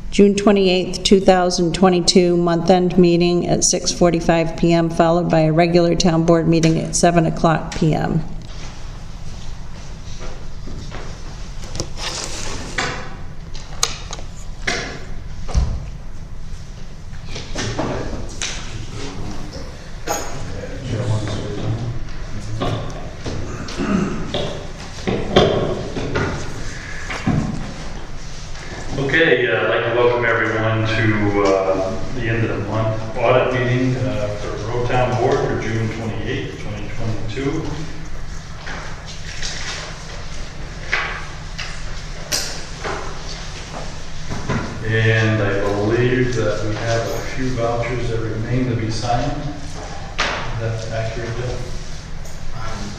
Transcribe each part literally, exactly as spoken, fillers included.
June twenty-eighth, two thousand twenty-two, month-end meeting at six forty-five p m, followed by a regular town board meeting at seven o'clock p m Okay, uh, I'd like to welcome everyone to uh, the end of the month audit meeting uh, for Road Town Board for June twenty-eighth, twenty twenty-two. And I believe that we have a few vouchers that remain to be signed. Is that accurate, Jeff?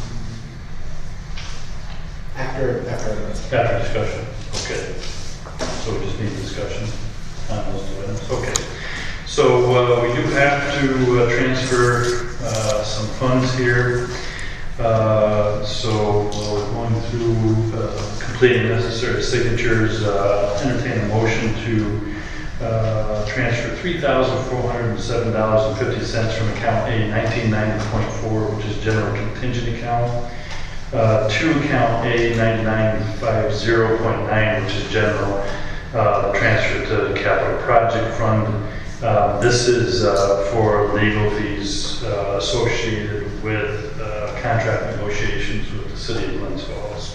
After, after. After discussion, okay. So we just need discussion on those items. Okay. So uh, we do have to uh, transfer uh, some funds here. Uh, so while we're going through uh, completing necessary signatures, uh, entertain a motion to uh, transfer three thousand four hundred seven dollars and fifty cents from account A nineteen ninety point four, which is general contingent account, uh, to account A ninety-nine fifty point nine, which is general. Uh, transfer to the capital project fund. Uh, this is uh, for legal fees uh, associated with uh, contract negotiations with the city of Glens Falls.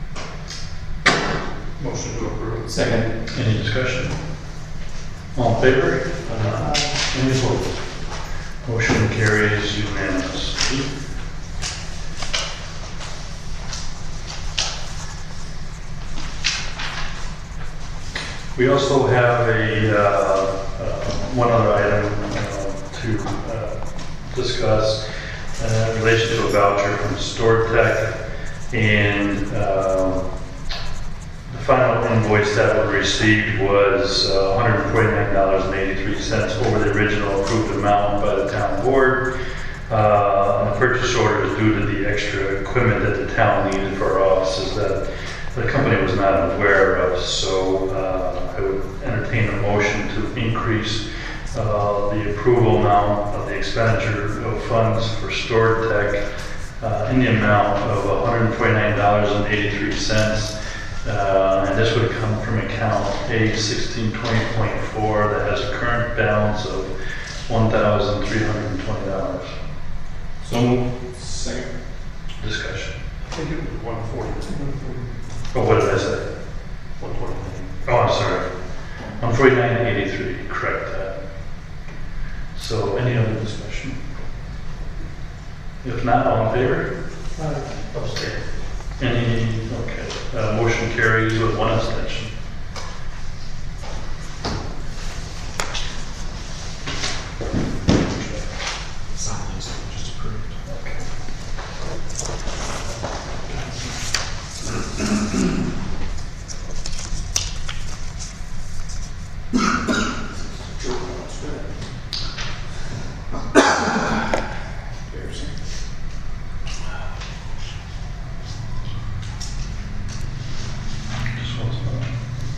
Motion to approve. Second. Any discussion? All in favor? Uh, any opposed? Motion carries unanimously. We also have a, uh, uh, one other item uh, to uh, discuss uh, in relation to a voucher from StoreTech, and uh, the final invoice that we received was uh, one hundred forty-nine dollars and eighty-three cents over the original approved amount by the town board. Uh, and the purchase order is due to the extra equipment that the town needed for our offices that the company was not aware of. So uh, I would entertain a motion to increase uh, the approval amount of the expenditure of funds for StoreTech uh, in the amount of one hundred forty-nine dollars and eighty-three cents. Uh, and this would come from account A sixteen twenty point four that has a current balance of one thousand three hundred twenty dollars. So moved. Second. Discussion. I think it was one forty. Oh, what did I say? one forty. Oh, I'm sorry. one forty-nine eighty-three, correct that. So any other discussion? If not, all in favor? Abstain. Any, okay. Uh, motion carries with one abstention. Just approved. Just one second.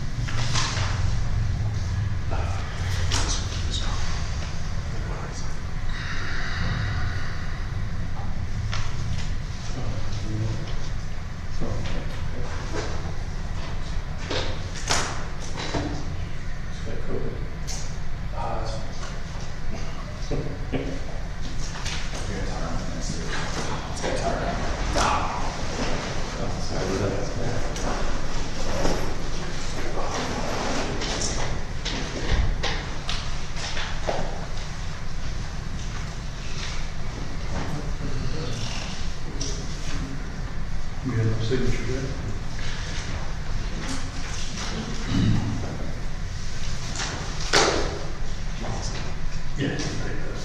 We have no signature yet. Yeah, take that.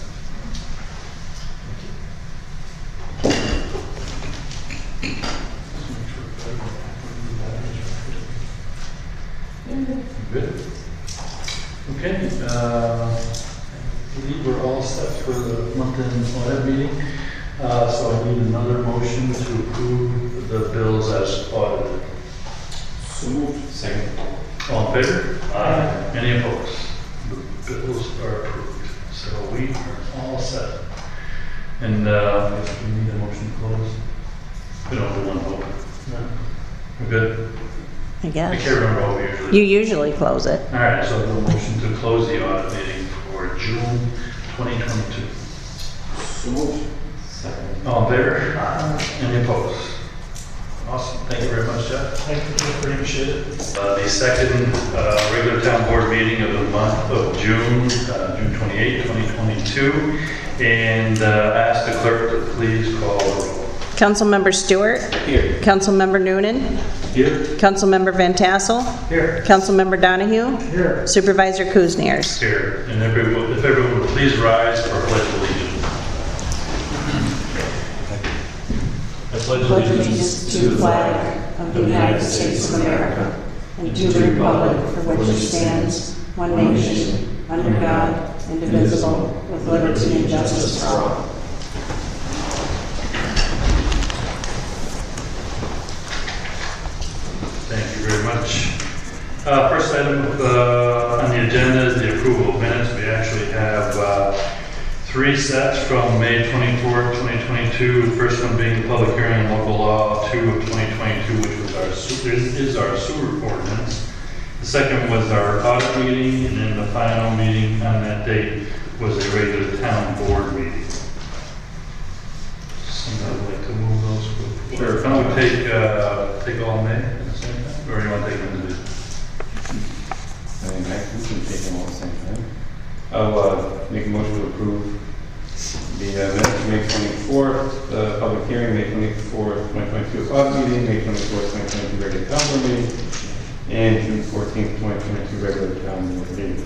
Good. Okay, uh, I believe we're all set for the month-end audit meeting. Uh, so I need another motion to approve the bills as audited. So moved. Second. All in favor? Aye. Any opposed? The bills are approved. So we are all set. And uh, if we need a motion to close, we don't do one vote. No. We're good? I I guess. can't remember what we usually You usually close it. All right, so the motion to close the audit meeting for June twenty twenty-two. So moved. Second. All in favor? Aye. Any opposed? Awesome, thank you very much, Jeff. Thank you, appreciate it. Uh, The second uh, regular town board meeting of the month of June, uh, June twenty-eighth, twenty twenty-two. And uh, ask the clerk to please call the roll. Councilmember Stewart. Here. Councilmember Noonan. Here. Councilmember Van Tassel. Here. Councilmember Donahue. Here. Supervisor Kuzniers. Here. And everyone, if everyone would please rise for pledge of allegiance. I pledge Pledge allegiance to the flag of the United States of America and to the republic for which it stands, one nation, under God, indivisible, with liberty and justice for all. Thank you very much. Uh, First item uh, on the agenda is the approval of minutes. We actually have uh, three sets from May twenty-fourth, twenty twenty-two. The first one being the public hearing on local law two of twenty twenty-two, which was our su- is is our sewer ordinance. The second was our audit meeting, and then the final meeting on that date was a regular town board meeting. Somebody would like to move those? Sure. Can we take, uh, take all May at the same time, or do you want to take them individually? I mean, I- we can take them all at the same time. I'll uh, make a motion to approve the uh, minutes, May twenty-fourth, the public hearing, May twenty-fourth, twenty twenty-two, audit meeting, May twenty-fourth, twenty twenty-two, regular town board meeting, and June fourteenth, twenty twenty-two, regular town board meeting.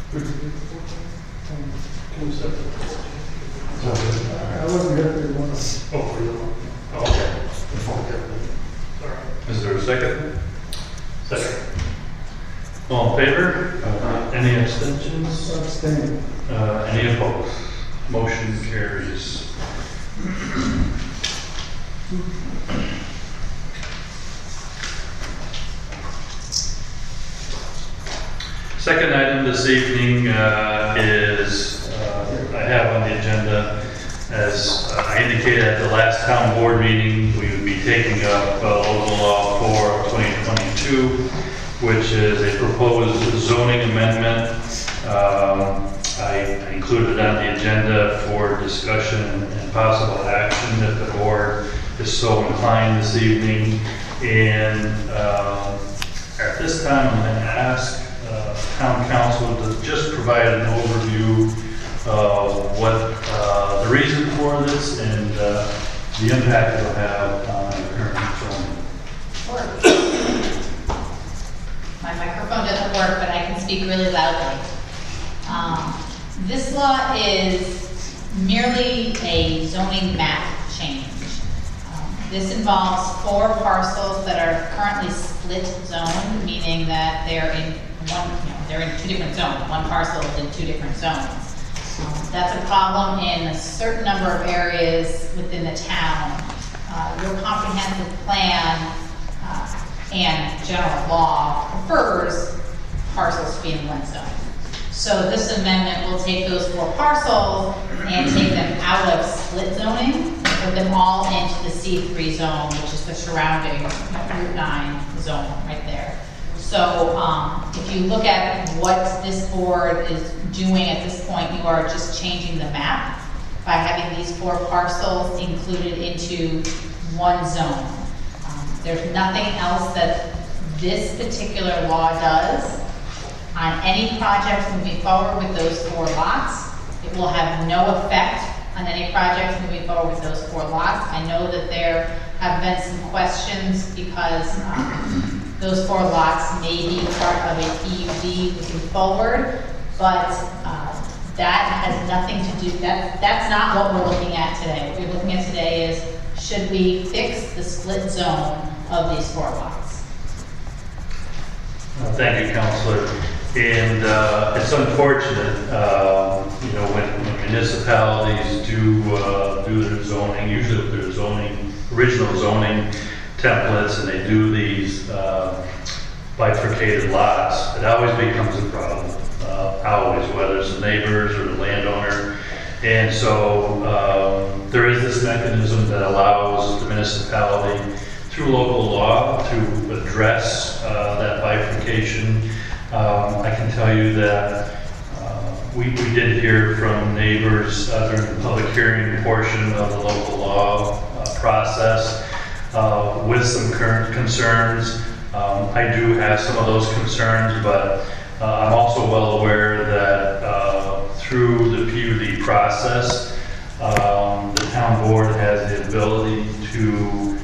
I wasn't here for one. Oh, for the one. Oh, okay. Okay. All right. Is there a second? Second. All in favor? Uh, Any abstentions? Abstain. Uh, Any opposed? Motion carries. Second item this evening uh, is, uh, I have on the agenda, as I indicated at the last town board meeting, we would be taking up uh, local law four of twenty twenty-two, which is a proposed zoning amendment. Um, I included on the agenda for discussion and possible action if the board is so inclined this evening. And um, at this time, I'm going to ask uh, town council to just provide an overview of what uh, the reason for this and uh, the impact it will have on the current zoning. Sure. My microphone doesn't work, but I can speak really loudly. Um, This law is merely a zoning map change. Um, This involves four parcels that are currently split zoned, meaning that they're in one, you know, they're in two different zones. One parcel is in two different zones. Um, That's a problem in a certain number of areas within the town. Uh, Your comprehensive plan uh, and general law prefers parcels to be in one zone. So this amendment will take those four parcels and take them out of split zoning and put them all into the C three zone, which is the surrounding Route nine zone right there. So um, if you look at what this board is doing at this point, you are just changing the map by having these four parcels included into one zone. Um, There's nothing else that this particular law does. On any project moving forward with those four lots, it will have no effect on any projects moving forward with those four lots. I know that there have been some questions because um, those four lots may be part of a P U D moving forward, but uh, that has nothing to do, that, that's not what we're looking at today. What we're looking at today is, should we fix the split zone of these four lots? Uh, Thank you, Counselor. And uh, it's unfortunate, uh, you know, when when municipalities do uh, do their zoning, usually with their zoning, original zoning templates, and they do these uh, bifurcated lots, it always becomes a problem, uh, always, whether it's the neighbors or the landowner. And so um, there is this mechanism that allows the municipality through local law to address uh, that bifurcation. Um, I can tell you that uh, we, we did hear from neighbors uh, during the public hearing portion of the local law uh, process uh, with some current concerns. Um, I do have some of those concerns, but uh, I'm also well aware that uh, through the P U D process, um, the town board has the ability to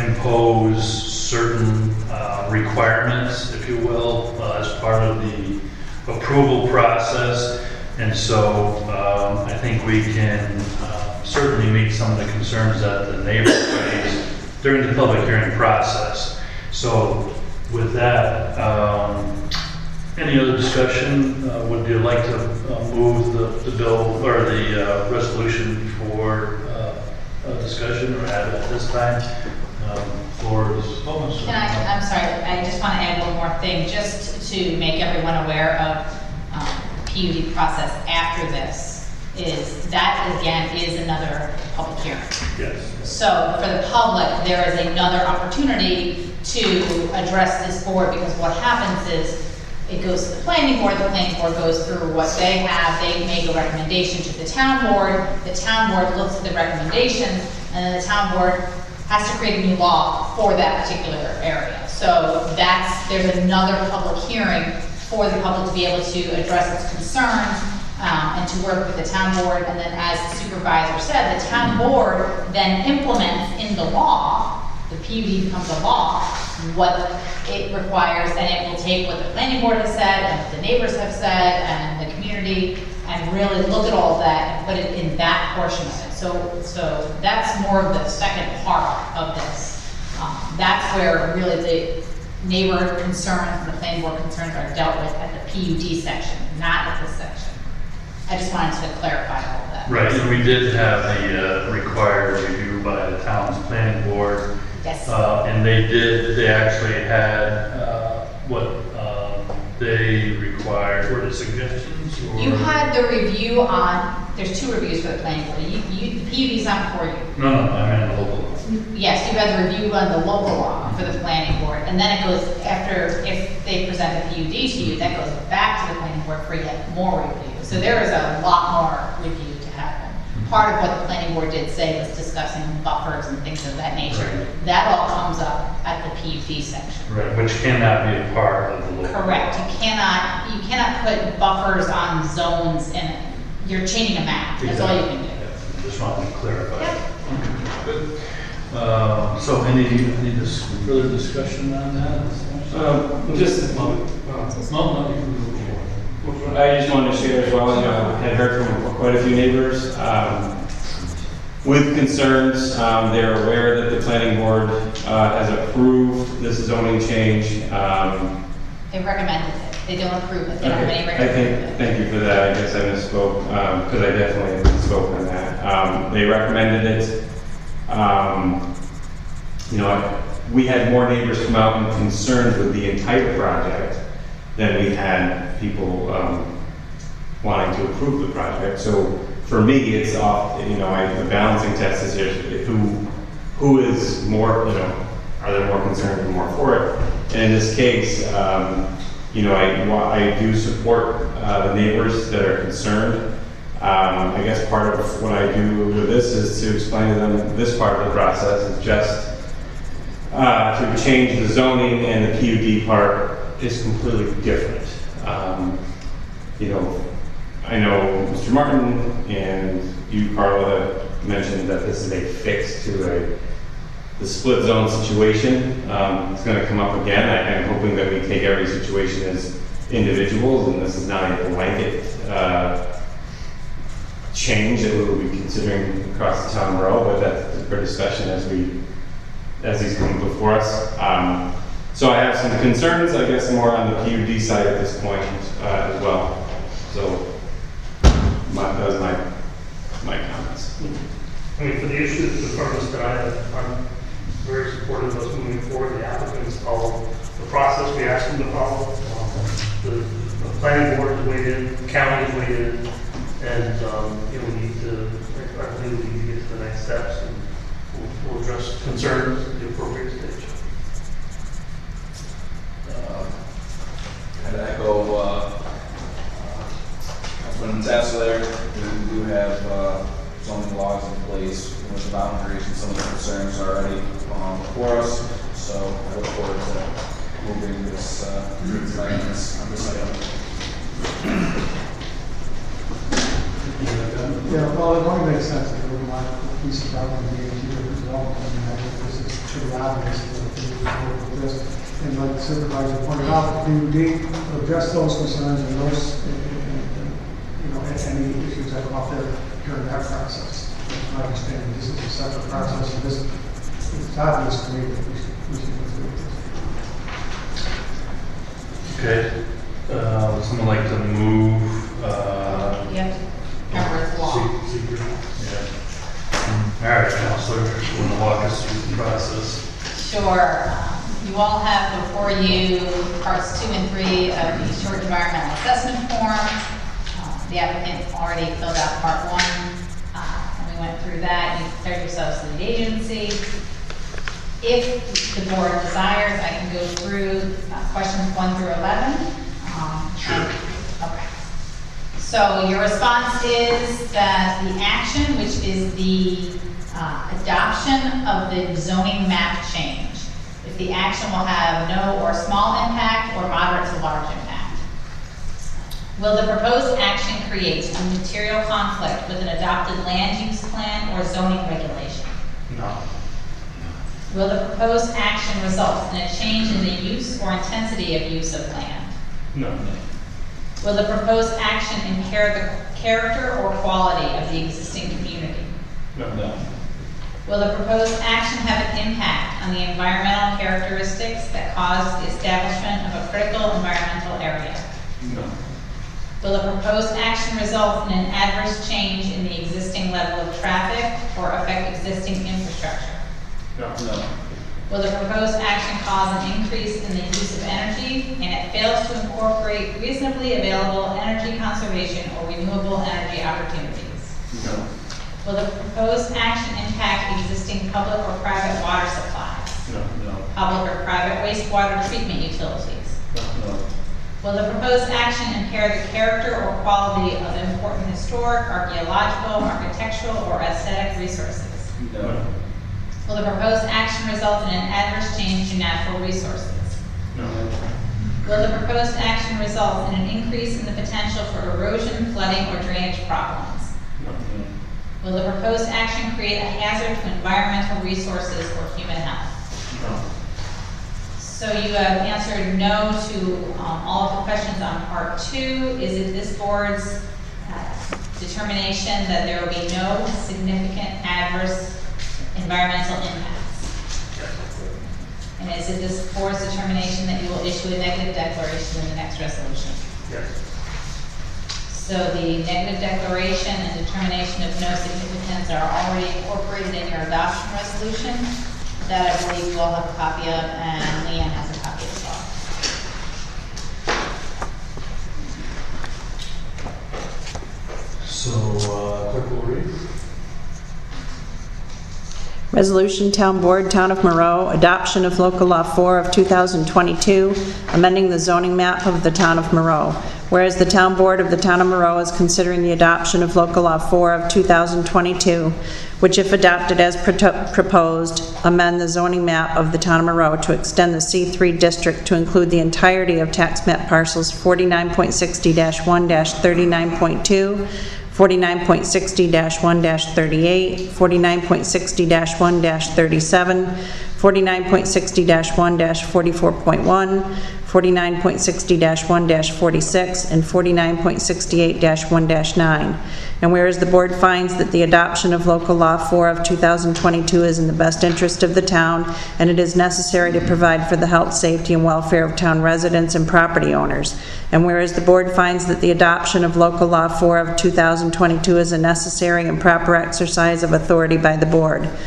impose certain uh, requirements, if you will, uh, as part of the approval process. And so um, I think we can uh, certainly meet some of the concerns that the neighbors raised during the public hearing process. So with that, um, any other discussion? Uh, would you like to uh, move the, the bill or the uh, resolution for uh, a discussion or add it at this time? Um, for this moment. Can I, I'm sorry, I just want to add one more thing, just to make everyone aware of um, P U D process after this, is that again is another public hearing. Yes. So for the public, there is another opportunity to address this board, because what happens is it goes to the planning board, the planning board goes through what they have, they make a recommendation to the town board, the town board looks at the recommendations, and then the town board has to create a new law for that particular area. So that's, there's another public hearing for the public to be able to address its concerns um, and to work with the town board. And then as the supervisor said, the town board then implements in the law, the P U D becomes a law, what it requires, and it will take what the planning board has said and what the neighbors have said and the community and really look at all of that and put it in that portion of it. So, so that's more of the second part of this. Um, that's where really the neighbor concerns and the planning board concerns are dealt with at the P U D section, not at this section. I just wanted to clarify all of that. Right, and we did have the uh, required review by the town's planning board. Yes. Uh, and they did, they actually had uh, what uh, they required, were the suggestions? Or? You had the review on, there's two reviews for the planning board. You, you, the P U D's not for you. No, no, I meant local. Yes, you had the review on the local law for the planning board, and then it goes after, if they present the P U D to you, that goes back to the planning board for yet more review. So there is a lot more review to happen. Part of what the planning board did say was discussing buffers and things of that nature. Right. That all comes up at the P U D section. Right, which cannot be a part of the local. Correct. You cannot, you cannot put buffers on zones, and you're changing a map. That's all you can do. Yeah, just wanted to clarify. Yep. Okay, good. Um, so any, any dis further discussion on that? Um, just, No, no, you can move forward. I just wanted to share as well, you know, I had heard from quite a few neighbors um, with concerns. Um, they're aware that the planning board uh, has approved this zoning change. Um, They recommended it. They don't approve it. They don't have any I think, recommendation. thank you for that. I guess I misspoke, because I definitely spoke on that. Um, they recommended it. Um, you know, we had more neighbors come out and concerned with the entire project than we had people um, wanting to approve the project. So for me, it's off, you know, I, the balancing test is here, who, who is more, you know, are they more concerned or more for it? And in this case, um, you know, I, I do support uh, the neighbors that are concerned. Um, I guess part of what I do with this is to explain to them this part of the process is just uh, to change the zoning, and the P U D part is completely different. Um, you know, I know Mister Martin and you, Carla, mentioned that this is a fix to a the split zone situation. Um, it's going to come up again. I am hoping that we take every situation as individuals, and this is not a blanket uh, change that we will be considering across the town row, but that's for discussion as we as these come before us. Um, so I have some concerns, I guess, more on the P U D side at this point uh, as well. So my, that was my my comments. I mean, for the issues, the purpose that I have, I'm very supportive of us moving forward. The applicants followed the process we asked them to follow. Um, The, the planning board has weighed in, the county has weighed in, and, um, you know, we need to, I believe we need to get to the next steps, and we'll, we'll address concerns at the appropriate stage. Uh, And I echo, uh, uh, Councilman Tassler, we do have, uh, zoning laws in place with the boundaries and some of the concerns already, um, before us, so I look forward to moving this, uh, tonight on this, on this item. Yeah, well, it only makes sense that we want a piece of property to be able to develop, and I think this is pretty obvious that we need to work with this. And like the supervisor pointed out, the P U D will address those concerns and those, and, and, and, you know, any issues that come up there during that process. My understanding, this is a separate process, and this, it's obvious to me that we should, we should go through this. Okay, uh, would someone like to move, uh, Yep. Remember it's law. yeah. All right, Counselor, want to walk us through the process? Sure. Um, You all have before you parts two and three of the short environmental assessment form. Uh, The applicant already filled out part one, uh, and we went through that. You declared yourselves lead agency. If the board desires, I can go through uh, questions one through eleven. Um, Sure. Okay. So your response is that the action, which is the uh, adoption of the zoning map change, if the action will have no or small impact or moderate to large impact. Will the proposed action create a material conflict with an adopted land use plan or zoning regulation? No. Will the proposed action result in a change in the use or intensity of use of land? No. Will the proposed action impair the character or quality of the existing community? No. No. Will the proposed action have an impact on the environmental characteristics that cause the establishment of a critical environmental area? No. Will the proposed action result in an adverse change in the existing level of traffic or affect existing infrastructure? No. No. Will the proposed action cause an increase in the use of energy and it fails to incorporate reasonably available energy conservation or renewable energy opportunities? No. Will the proposed action impact existing public or private water supplies? No. No. Public or private wastewater treatment utilities? No. Will the proposed action impair the character or quality of important historic, archaeological, architectural, or aesthetic resources? No. Will the proposed action result in an adverse change to natural resources? No. Will the proposed action result in an increase in the potential for erosion, flooding, or drainage problems? No. Will the proposed action create a hazard to environmental resources or human health? No. So you have answered no to um, all of the questions on part two. Is it this board's uh, determination that there will be no significant adverse environmental impacts? And is it this board's determination that you will issue a negative declaration in the next resolution? Yes. So the negative declaration and determination of no significance are already incorporated in your adoption resolution. That I believe you all have a copy of, and Leanne has a copy as well. So, uh, clerk will read. Resolution Town Board, Town of Monroe, adoption of local law four of two thousand twenty-two, amending the zoning map of the Town of Monroe. Whereas the Town Board of the Town of Monroe is considering the adoption of local law four of two thousand twenty-two, which if adopted as proto- proposed, amend the zoning map of the Town of Monroe to extend the C three district to include the entirety of tax map parcels forty-nine point sixty dash one dash thirty-nine point two, forty-nine point sixty dash one dash thirty-eight, forty-nine point sixty dash one dash thirty-seven, forty-nine point sixty dash one dash forty-four point one, forty-nine point sixty dash one dash forty-six, and forty-nine point sixty-eight dash one dash nine. And whereas the board finds that the adoption of local law four of two thousand twenty-two is in the best interest of the town, and it is necessary to provide for the health, safety, and welfare of town residents and property owners. And whereas the board finds that the adoption of local law four of two thousand twenty-two is a necessary and proper exercise of authority by the board.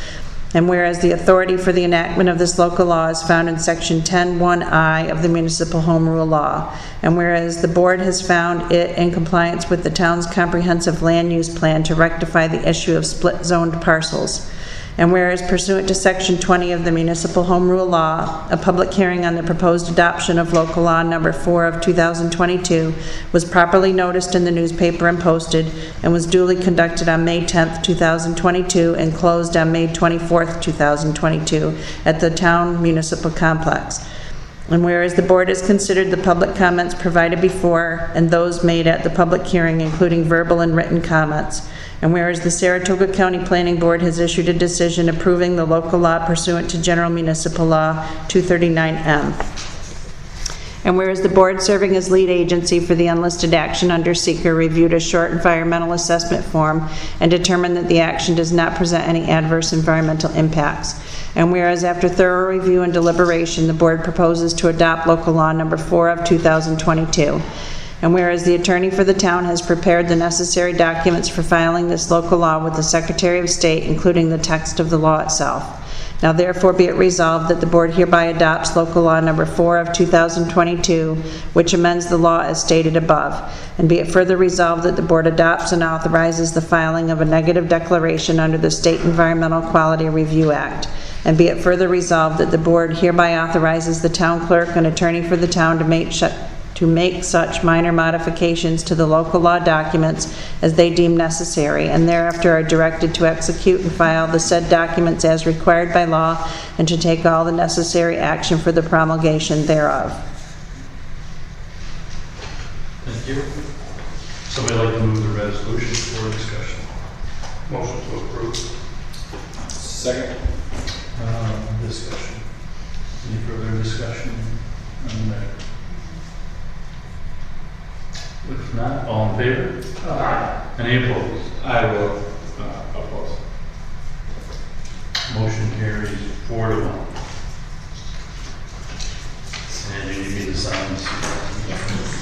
And whereas the authority for the enactment of this local law is found in Section ten one I of the Municipal Home Rule Law. And whereas the board has found it in compliance with the town's comprehensive land use plan to rectify the issue of split-zoned parcels. And whereas pursuant to Section twenty of the Municipal Home Rule Law, a public hearing on the proposed adoption of local law number four of two thousand twenty-two was properly noticed in the newspaper and posted, and was duly conducted on May tenth, two thousand twenty-two, and closed on May twenty-fourth, two thousand twenty-two, at the Town Municipal Complex. And whereas the board has considered the public comments provided before and those made at the public hearing, including verbal and written comments, and whereas the Saratoga County Planning Board has issued a decision approving the local law pursuant to General Municipal Law two thirty-nine M. And whereas the board serving as lead agency for the unlisted action under seeker reviewed a short environmental assessment form and determined that the action does not present any adverse environmental impacts. And whereas after thorough review and deliberation, the board proposes to adopt local law number four of two thousand twenty-two. And whereas the attorney for the town has prepared the necessary documents for filing this local law with the Secretary of State, including the text of the law itself. Now therefore be it resolved that the board hereby adopts local law number four of two thousand twenty-two, which amends the law as stated above. And be it further resolved that the board adopts and authorizes the filing of a negative declaration under the State Environmental Quality Review Act. And be it further resolved that the board hereby authorizes the town clerk and attorney for the town to make sh- to make such minor modifications to the local law documents as they deem necessary, and thereafter are directed to execute and file the said documents as required by law, and to take all the necessary action for the promulgation thereof. Thank you. Somebody like to move the resolution for discussion? Motion to approve. Second. Uh, discussion. Any further discussion on that? If not, all in favor? Aye. Any opposed? I will uh, oppose. Motion carries four to one. And you need me to sign this? Yes, please.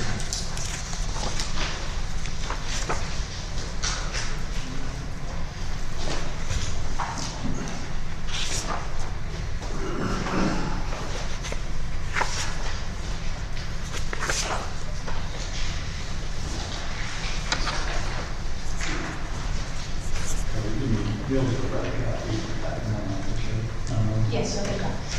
Yes, okay.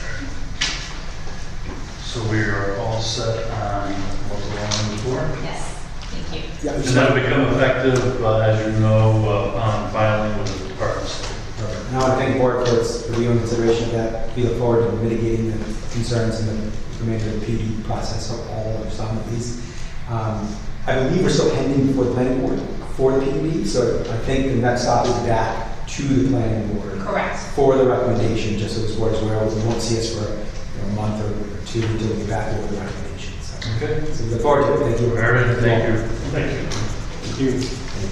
So we are all set on local law number four? Yes, thank you. Yeah, And that'll become effective, uh, as you know, uh, upon filing with the Department of State. Perfect. Now, I thank the board for its review and consideration of that. We look forward to mitigating the concerns in the remainder of the P D process of all of some of these. Um, I believe we're still pending before the planning board for the P D, so I think the next stop is back to the planning board Correct. for the recommendation, just so this board is aware. We won't see us for you know, a month or two until we get back over the recommendations. So, Okay. so we look forward to it. Thank you. All right, thank you. Thank you. Thank you.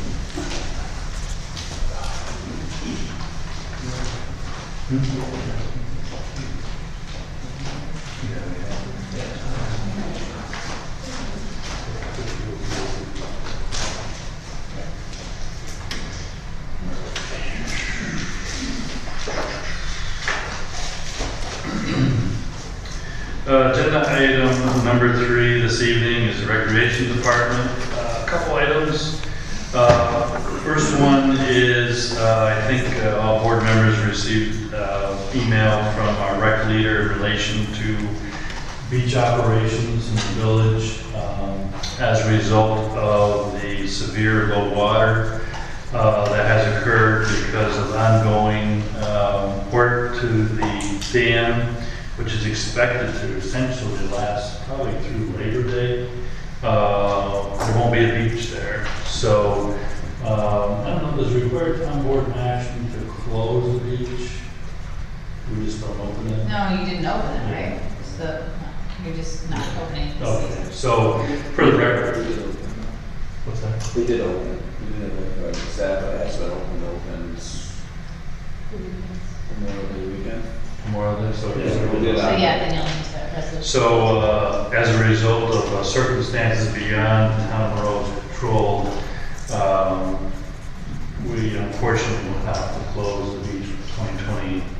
Uh, agenda item number three this evening is the Recreation Department. Uh, a couple items. Uh, first one is, uh, I think uh, all board members received uh, email from our rec leader in relation to beach operations in the village um, as a result of the severe low water uh, that has occurred because of ongoing um, work to the dam, which is expected to essentially last probably through Labor Day. Uh, there won't be a beach there. So, um, I don't know, does it require town board action to close the beach? We just don't open it? No, you didn't open it, right? It's the, no, you're just not opening it. Okay, so for the record, what's that? We did open it. We did, uh, staff asked to open it opens Memorial Day weekend. Memorial Day, so. Yeah, we did. So yeah, then you'll need to resolution. So, uh, as a result of uh, circumstances beyond town road control, um, we unfortunately will have to close the beach for twenty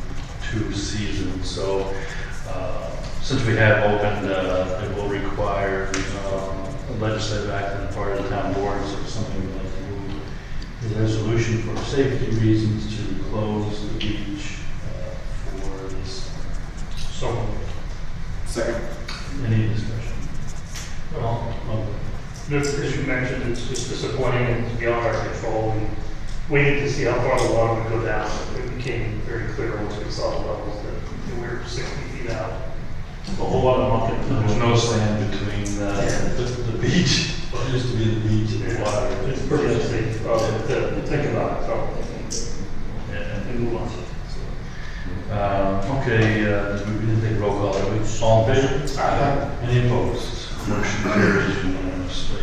two seasons. So uh, since we have opened, uh, it will require um, a legislative act on the part of the town board. So it's something we'd like to move the resolution for safety reasons to close the beach uh, for this. So, Second. any discussion? Well, well, As as you mentioned, it's just disappointing and it's beyond our control. We waited to see how far the water would go down. It became very clear once we saw the levels that we were sixty feet out. A whole lot of muck. in- there's no sand between uh, the, the beach. It used to be the beach and the water. It's pretty unsafe, uh, to to think about it, so, Yeah. and move on. Uh, okay, uh, we didn't take roll call, are we? All in favor? Aye. Any opposed? Motion carries unanimously.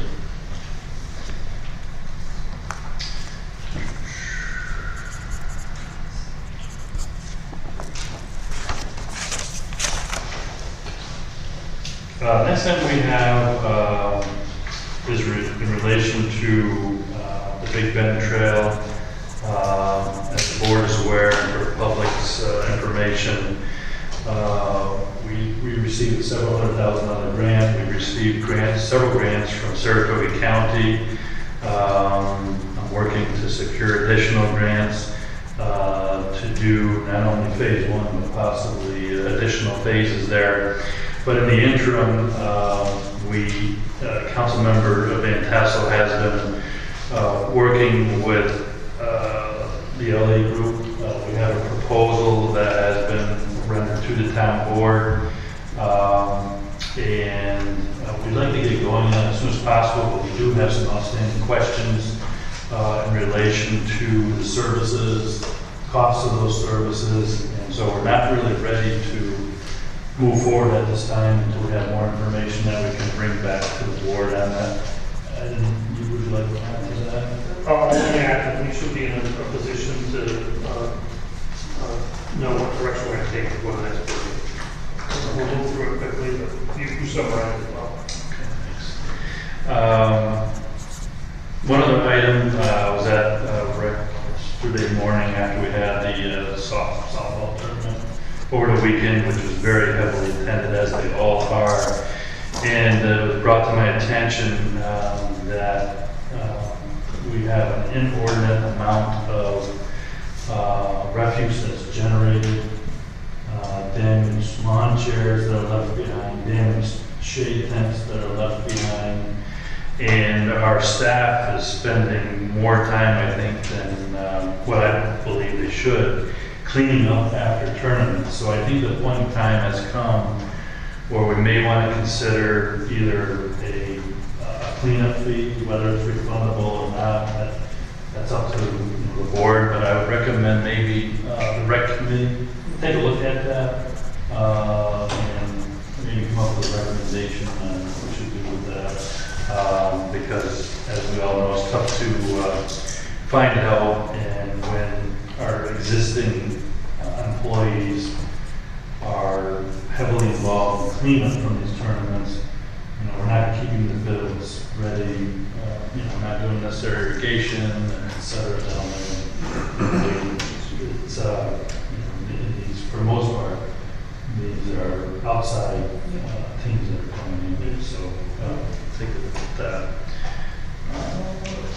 Uh, next thing we have uh, is re- in relation to uh, the Big Bend Trail. Um, as the board is aware, and for public's uh, information, uh, we, we received a several hundred thousand dollar grant. We received grants, several grants from Saratoga County. Um, I'm working to secure additional grants uh, to do not only phase one, but possibly additional phases there. But in the interim, uh, we, uh, Councilmember Van Tassel has been uh, working with uh, the L A Group. Uh, we have a proposal that has been rendered to the town board. Um, and uh, we'd like to get going on it as soon as possible, but we do have some outstanding questions uh, in relation to the services, costs of those services. And so we're not really ready to move forward at this time until we have more information that we can bring back to the board on that. I didn't, you would like to add to that? Uh, yeah, we should be in a, a position to, uh, uh, know what direction we're gonna take for the next project. We'll move through it quickly, but you, you summarize it well. Um, one other item uh, was at uh, rec yesterday morning after we had the uh, soft softball tournament over the weekend, which was very heavily attended, as they all are. And uh, it was brought to my attention um, that um, we have an inordinate amount of uh, refuse that's generated, uh, damaged lawn chairs that are left behind, damaged shade tents that are left behind. And our staff is spending more time, I think, than um, what I believe they should, cleaning up after tournaments. So I think the point in time has come where we may want to consider either a uh, cleanup fee, whether it's refundable or not. That, that's up to you know, the board, but I would recommend maybe uh, the rec committee take a look at that uh, and maybe come up with a recommendation on what we should do with that. Um, because, as we all know, it's tough to uh, find help, and when our existing uh, employees are heavily involved in cleanup from these tournaments, you know, we're not keeping the fields ready, uh, you know, we're not doing necessary irrigation, et cetera, down there. It's, uh, you know, these, for the most part, these are outside uh, teams that are coming in, so uh, take a look at that. Uh,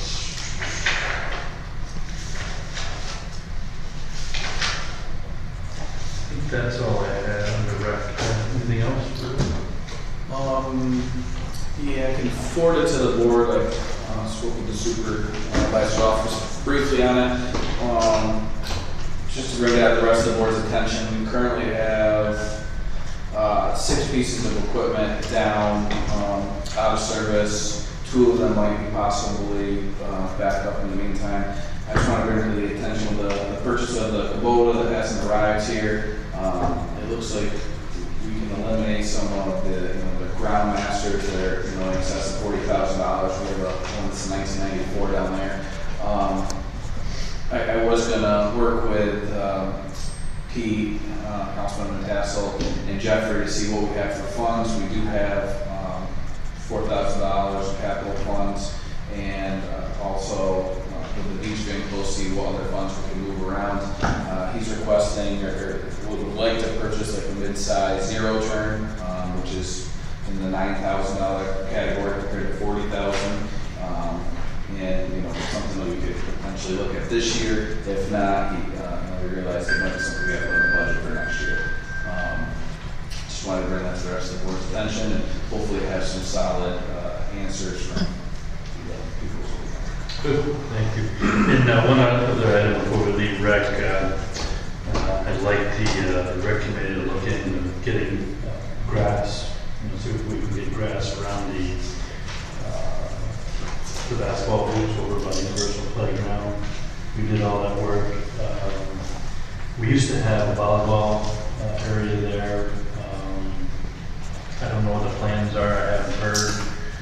I think that's all I had under rec. Anything else? Um, yeah, I can forward it to the board. I uh, spoke with the supervisor's office briefly on it. Um, just to bring it out the rest of the board's attention, we currently have uh, six pieces of equipment down, um, out of service. Two of them might be possibly uh, back up in the meantime. I just want to bring to the attention the, the purchase of the Kubota that hasn't arrived here. Um, it looks like we can eliminate some of the, you know, the ground masters that are, you know, in excess of forty thousand dollars. We have a one that's nineteen ninety-four down there. Um, I, I was gonna work with um, Pete, uh, Councilman Tassel, and Jeffrey to see what we have for funds. We do have um, four thousand dollars capital funds, and uh, also uh, with the beach being close, see what other funds we can move around. Uh, he's requesting, or would would like to purchase like a mid-size zero turn, um, which is in the nine thousand dollar category compared to forty thousand. Um, and, you know, it's something that we could potentially look at this year. If not, he, uh, you know, we realize it might be something we have to put in the budget for next year. Um, just wanted to bring that to the rest of the board's attention and hopefully have some solid uh, answers from the uh, people. Good, thank you. And uh, one other item before we leave rec, uh, uh, I'd like the uh, rec committee to look into getting uh, grass, you know, see if we can get grass around the uh, the basketball hoops over by the Universal Playground. We did all that work. Um, we used to have a volleyball uh, area there. Um, I don't know what the plans are. I haven't heard,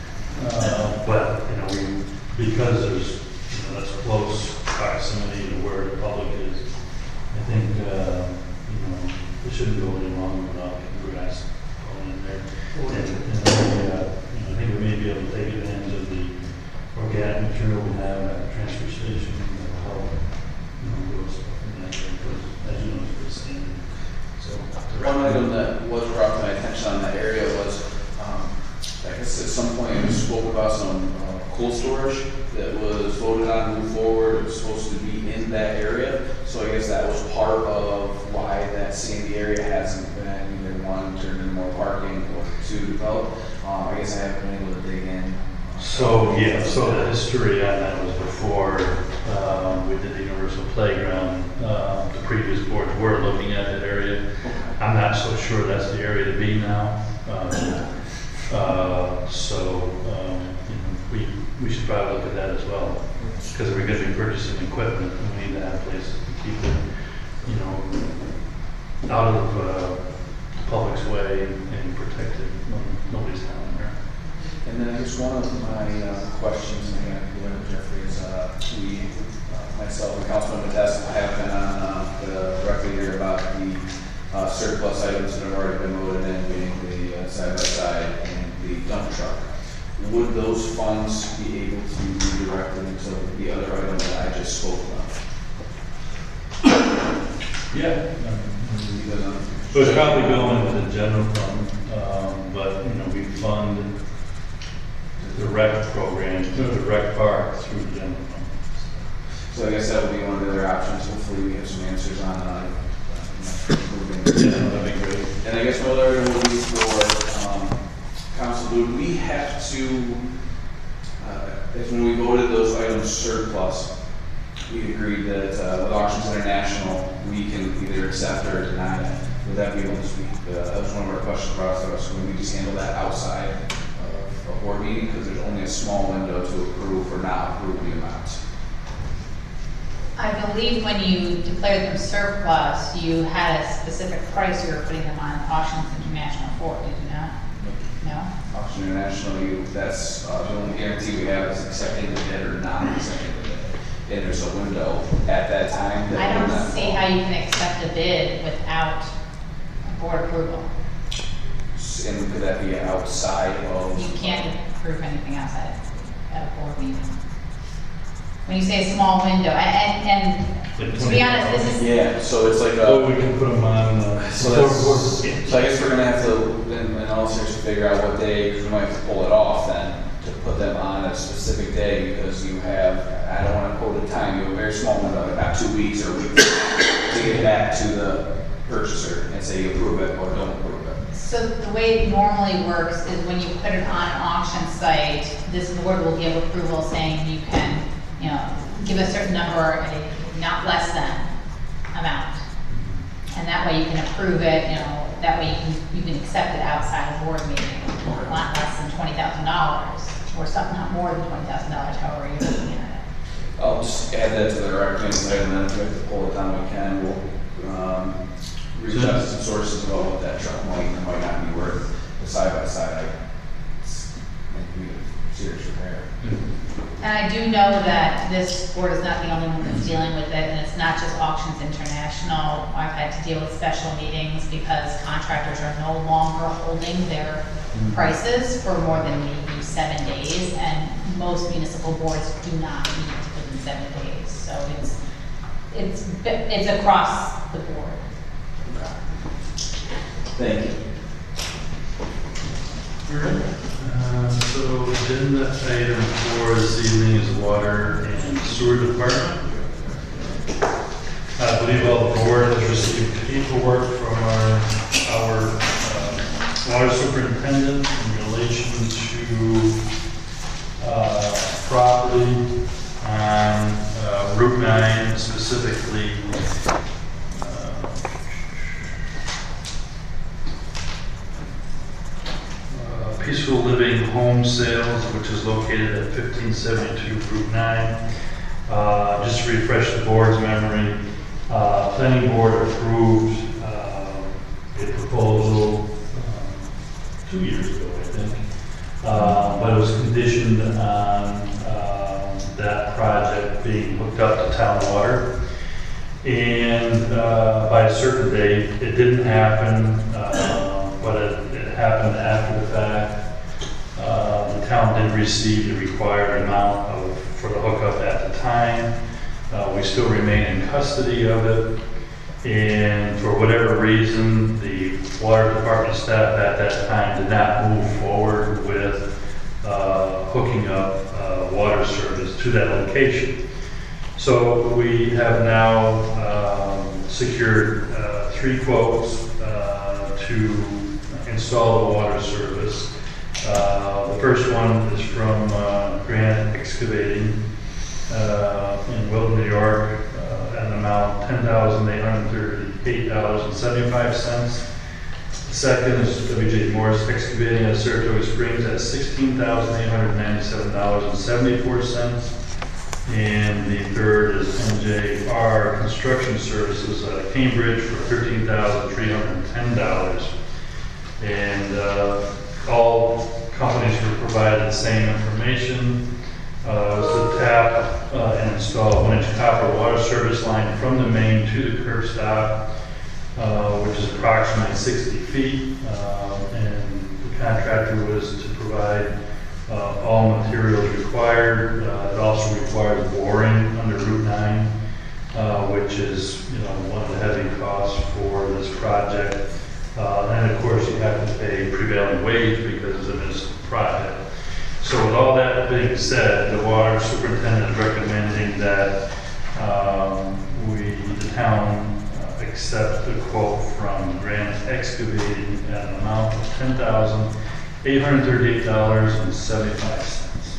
uh, but you know we. Because there's, you know, that's close proximity to where the public is, I think, uh, you know, it shouldn't go any longer without getting grass going in there. And, and then, uh, you know, I think we may be able to take advantage of the organic material we have at the transfer station that will help, you know, grow stuff in that area, because as you know, it's pretty standard. So, One item that was brought to my attention on that area was, um, I guess at some point we spoke about some uh, cold storage that was voted on to move forward. It was supposed to be in that area. So I guess that was part of why that sandy area hasn't been either one, turned into more parking or two developed. Um, I guess I haven't been able to dig in. So, yeah, so the history on that was before um, we did the Universal Playground. Uh, the previous boards were looking at that area. I'm not so sure that's the area to be now. Um, uh, so, um, you know, we, we should probably look at that as well. Because we're going to be purchasing equipment, we need to have places to keep it, you know, out of uh, the public's way and protected when nobody's down there. And then I guess one of my uh, questions, and again, Leonard Jeffrey, is uh, we, uh, myself and Councilman Matessa have been on uh, the record here about the uh, surplus items that have already been voted in, being the uh, side-by-side and the dump truck. Would those funds be able to be redirected into the other item that I just spoke about? Yeah. Because, um, So it's probably going to the general fund, um, but, you know, we fund the rec program, the rec park through the general fund. So I guess that would be one of the other options. Hopefully we have some answers on uh, moving. Yeah, that'd be great. And I guess my other item will be for um, Council, would we have to, uh, if when we voted those items surplus, we agreed that uh, with Auctions International, we can either accept or deny it. Would that be able to speak? Uh, that was one of our questions brought to us. Would we just handle that outside of a board meeting? Because there's only a small window to approve or not approve the amounts. I believe when you declared them surplus, you had a specific price you were putting them on Auctions International for, did you not? No? Auction International, you, that's uh, the only guarantee we have is accepting the bid or not accepting the bid. And there's a window at that time. That I don't will not see fall. how you can accept a bid without board approval. And could that be outside of? You can't approve anything outside at a board meeting. When you say a small window, and, and, and to be honest, this is, Yeah, so it's like So a, we can put them on, uh, so that's, so I guess we're gonna have to, in, in all seriousness, figure out what day, because we might have to pull it off then, to put them on a specific day, because you have, I don't wanna quote a time, you have a very small window, like about two weeks or a week, to get back to the purchaser and say you approve it or don't approve it. so the way it normally works is when you put it on an auction site, this board will give approval saying you can, you know, give a certain number, a not less than amount. And that way you can approve it, you know, that way you can, you can accept it outside of board meeting, not less than twenty thousand dollars, or something not more than twenty thousand dollars, however you're looking at it. I'll just add that to the recommendation item, and then if we have to pull it down, we can, we'll, um, reach out to some sources about what that truck might, and might not be worth, the side by side, I, it's, might be a serious repair. And I do know that this board is not the only one that's dealing with it, and it's not just Auctions International. I've had to deal with special meetings because contractors are no longer holding their prices for more than maybe seven days, and most municipal boards do not meet within seven days. So it's, it's, it's across the board. Thank you. Uh, so agenda item four this evening is water and sewer department. I believe all the board has received paperwork from our, our uh, water superintendent in relation to uh, property on uh, Route nine, specifically uh, uh, Peaceful Living Home Sales, which is located at fifteen seventy-two Route nine. Uh, just to refresh the board's memory, uh, planning board approved uh, a proposal um, two years ago, I think, uh, but it was conditioned on uh, that project being hooked up to town water. And uh, by a certain date, it didn't happen, uh, but it, it happened after the fact. Uh, the town did receive the required amount of, for the hookup at the time. Uh, we still remain in custody of it. And for whatever reason, the water department staff at that time did not move forward with uh, hooking up uh, water service to that location. So we have now um, secured uh, three quotes uh, to install the water service. Uh, the first one is from uh, Granite Excavating uh, in Wilton, New York, uh, at an amount ten thousand eight hundred thirty-eight dollars and seventy-five cents. The second is W J Morris Excavating at Saratoga Springs at sixteen thousand eight hundred ninety-seven dollars and seventy-four cents. And the third is M J R Construction Services at Cambridge for thirteen thousand three hundred ten dollars. And uh, all companies were provided the same information. Uh, was to tap uh, and install a one inch copper water service line from the main to the curb stop, uh, which is approximately sixty feet. Uh, and the contractor was to provide uh, all materials required. Uh, it also requires boring under Route nine, uh, which is, you know, one of the heavy costs for this project. Uh, and of course, you have to pay prevailing wage because of this project. So with all that being said, the water superintendent is recommending that um, we, the town, uh, accept the quote from Granite Excavating at an amount of ten thousand eight hundred thirty-eight dollars and seventy-five cents.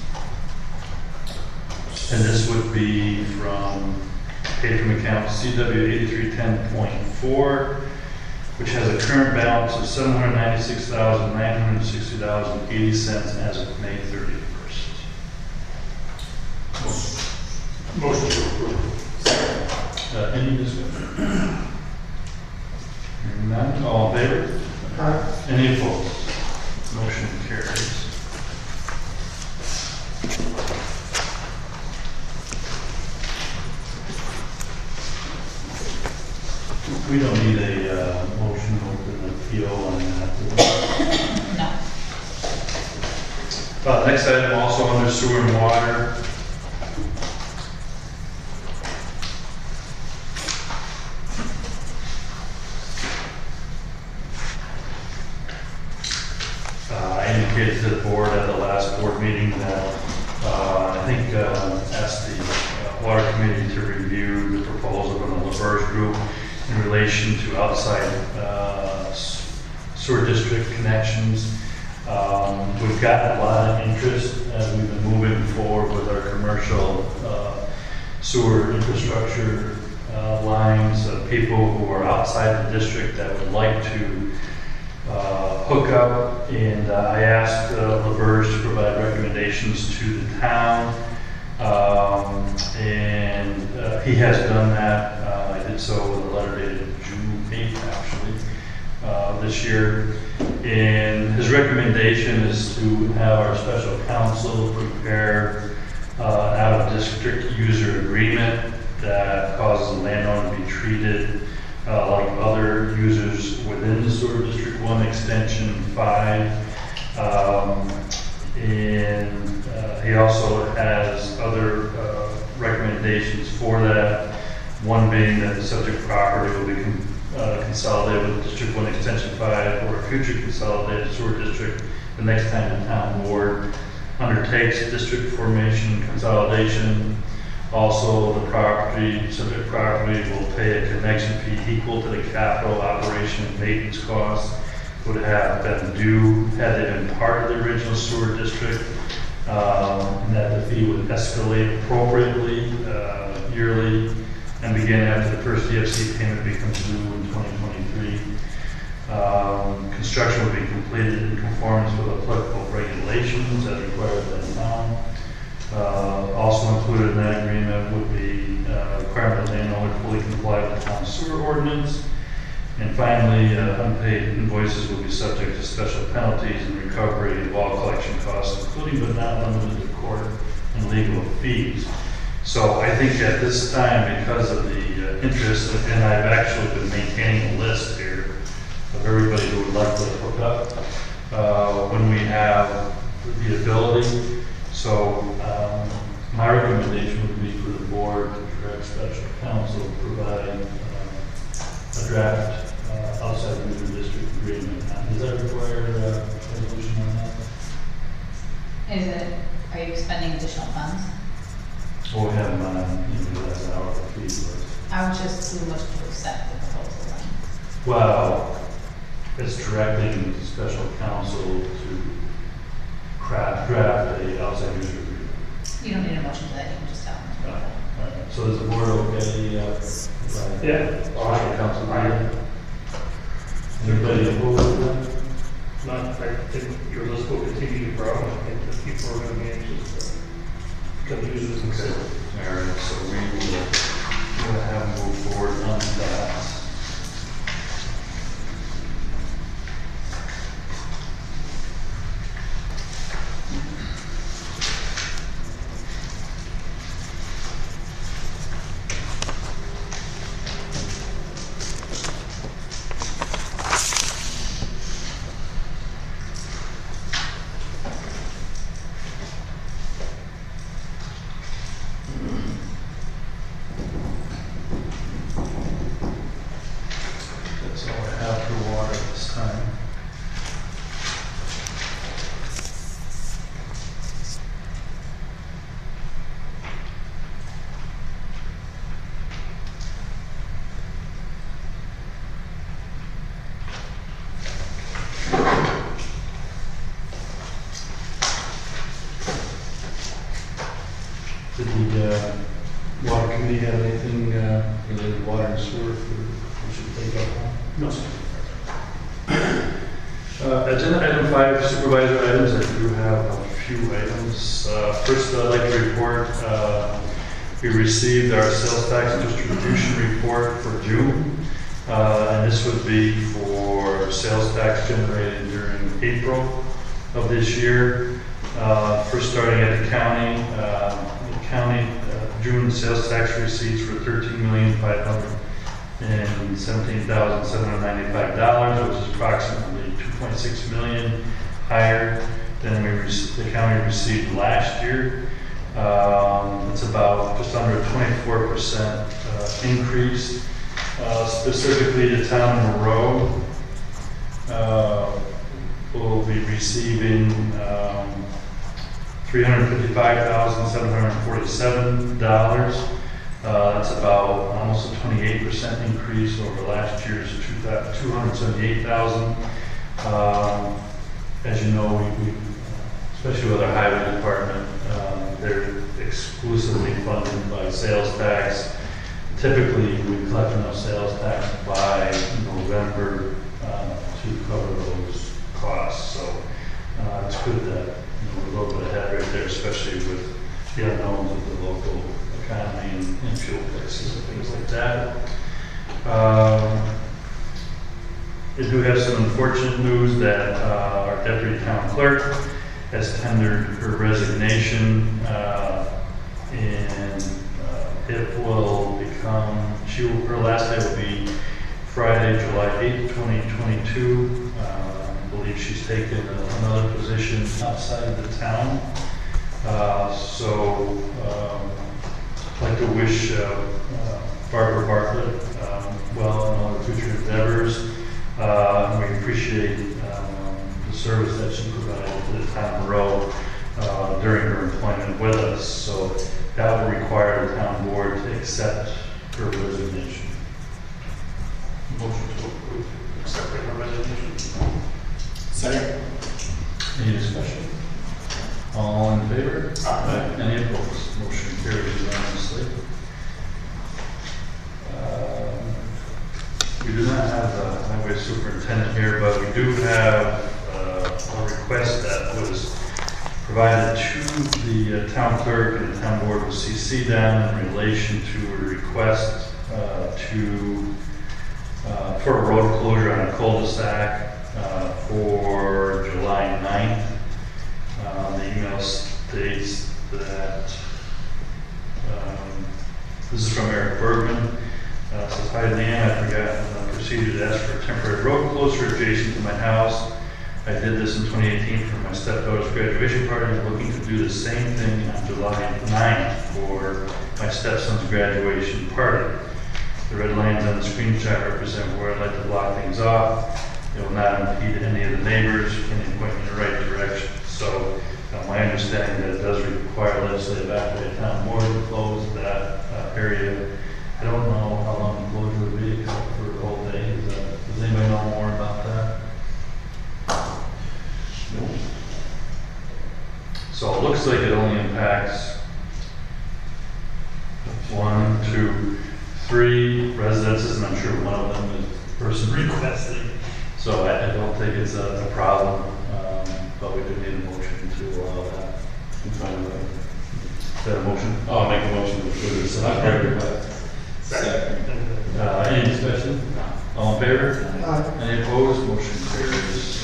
And this would be from, paid from account C W eighty-three ten point four, which has a current balance of seven hundred ninety-six thousand nine hundred sixty dollars and eighty cents as of May thirty-first. Motion to approve. Uh, any discussion? Hearing none, all in favor? Aye. Any opposed? Motion carries. We don't need a uh, motion to open appeal on that. No. Uh, next item, also under sewer and water. Uh, I indicated to the board at the last board meeting that uh, I think uh, asked the uh, water committee to review the proposal from the LaBerge Group in relation to outside uh, sewer district connections. Um, we've gotten a lot of interest as we've been moving forward with our commercial uh, sewer infrastructure uh, lines of people who are outside the district that would like to uh, hook up. And uh, I asked uh, LaBerge to provide recommendations to the town. Um, and uh, he has done that. Uh, I did so with a letter dated June eighth, actually, uh, this year. And his recommendation is to have our special counsel prepare uh, out-of-district user agreement that causes the landowner to be treated uh, like other users within the sewer district one extension five. Um, and uh, he also has other uh, recommendations for that. One being that the subject property will be con- uh, consolidated with District One Extension Five or a future consolidated sewer district the next time the town board undertakes district formation consolidation. Also, the property, subject property will pay a connection fee equal to the capital operation and maintenance costs would have been due had they been part of the original sewer district, um, and that the fee would escalate appropriately uh, yearly and begin after the first D F C payment becomes due in twenty twenty-three. Um, construction will be completed in conformance with applicable regulations as required by the town. Uh, also included in that agreement would be uh, requirement that landowner fully comply with the town sewer ordinance. And finally, uh, unpaid invoices will be subject to special penalties and recovery of all collection costs, including but not limited to court and legal fees. So I think at this time, because of the uh, interest, and I've actually been maintaining a list here of everybody who would like to hook up uh, when we have the ability. So um, my recommendation would be for the board to direct special counsel to provide uh, a draft uh, outside user district agreement. Now, does that require a resolution on that? Is it, are you spending additional funds? Well, we have them on, you know, that's our fee list. I would just do much to accept the proposal then. Well, it's directing the special counsel to craft, draft a outside user agreement. You don't need a motion for that, you can just tell them. All right, all right. So is the board okay? Uh, right. Yeah. Special counsel, right? Anybody opposed to that? Not, I think your list will continue to grow, and I think that people are going to be anxious to become users and Okay. so. All right, so we will we'll have them move forward on that. That's all I have for water this time. Did the uh, water committee have anything uh, related to water and sewer for, we should take up on? No, sir. Uh, Agenda item five, supervisor items. I do have a few items. Uh, First, I'd like to report, uh, we received our sales tax distribution report for June. Uh, And this would be for sales tax generated during April of this year. Uh, First, starting at the county, uh, the county uh, June sales tax receipts were thirteen million five hundred and seventeen thousand seven hundred ninety-five dollars, which is approximately two point six million higher than we rec- the county received last year. Um, it's about just under a twenty-four percent uh, increase. Uh, specifically, the town of Monroe uh, will be receiving um, three hundred fifty-five thousand seven hundred forty-seven dollars. Uh, that's about almost a twenty-eight percent increase over last year's two hundred seventy-eight thousand. Um, as you know, we, we, especially with our highway department, um, they're exclusively funded by sales tax. Typically, we collect enough sales tax by November uh, to cover those costs. So uh, it's good that you know, we're a little bit ahead right there, especially with the unknowns of the local economy and, and fuel prices and things like that. Um, I do have some unfortunate news that uh, our deputy town clerk has tendered her resignation, uh, and uh, it will become, she will, her last day will be Friday, July eighth, twenty twenty-two. Uh, I believe she's taken another position outside of the town. Uh, so um, I'd like to wish uh, uh, Barbara Bartlett um, well in all her future endeavors. Uh, we appreciate um, the service that she provided to the town of Monroe uh, during her employment with us. So that will require the town board to accept her resignation. Motion to approve, accepting her resignation. Second. Any discussion? All in favor? Aye. Any opposed? Motion carries unanimously. Um, We do not have the highway superintendent here, but we do have uh, a request that was provided to the uh, town clerk, and the town board was C C'd down in relation to a request uh, to uh, for a road closure on a cul-de-sac uh, for July ninth. Uh, the email states that um, this is from Eric Bergman. Uh, says, hi Dan, I forgot uh, proceeded to ask for a temporary road closure adjacent to my house. I did this in twenty eighteen for my stepdaughter's graduation party. I'm looking to do the same thing on July ninth for my stepson's graduation party. The red lines on the screenshot represent where I'd like to block things off. It will not impede any of the neighbors and point me in the right direction. So uh, my understanding that it does require legislative act by the town board to close that uh, area. I don't know how long the closure would be, except for the whole day. Is that, does anybody know more about that? No. So it looks like it only impacts one, two, three residences, and I'm sure one of them is the person requesting. So I, I don't think it's a, a problem, um, but we do need a motion to allow that. I'm fine with that. Is that a motion? Oh, I'll make a motion to approve this. Okay. Second. Uh, any discussion? All in favor? Aye. Any opposed? Motion carries.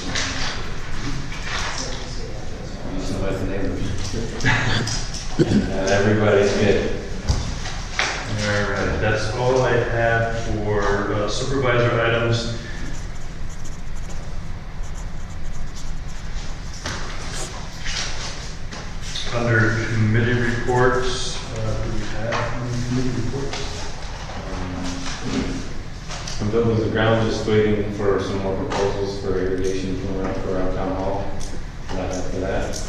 You should let the neighbors. And everybody's good. All right, that's all I had for uh, supervisor items. Under committee reports, uh, do we have any committee reports? I'm building the ground, just waiting for some more proposals for irrigation from around, around town hall. Not after that.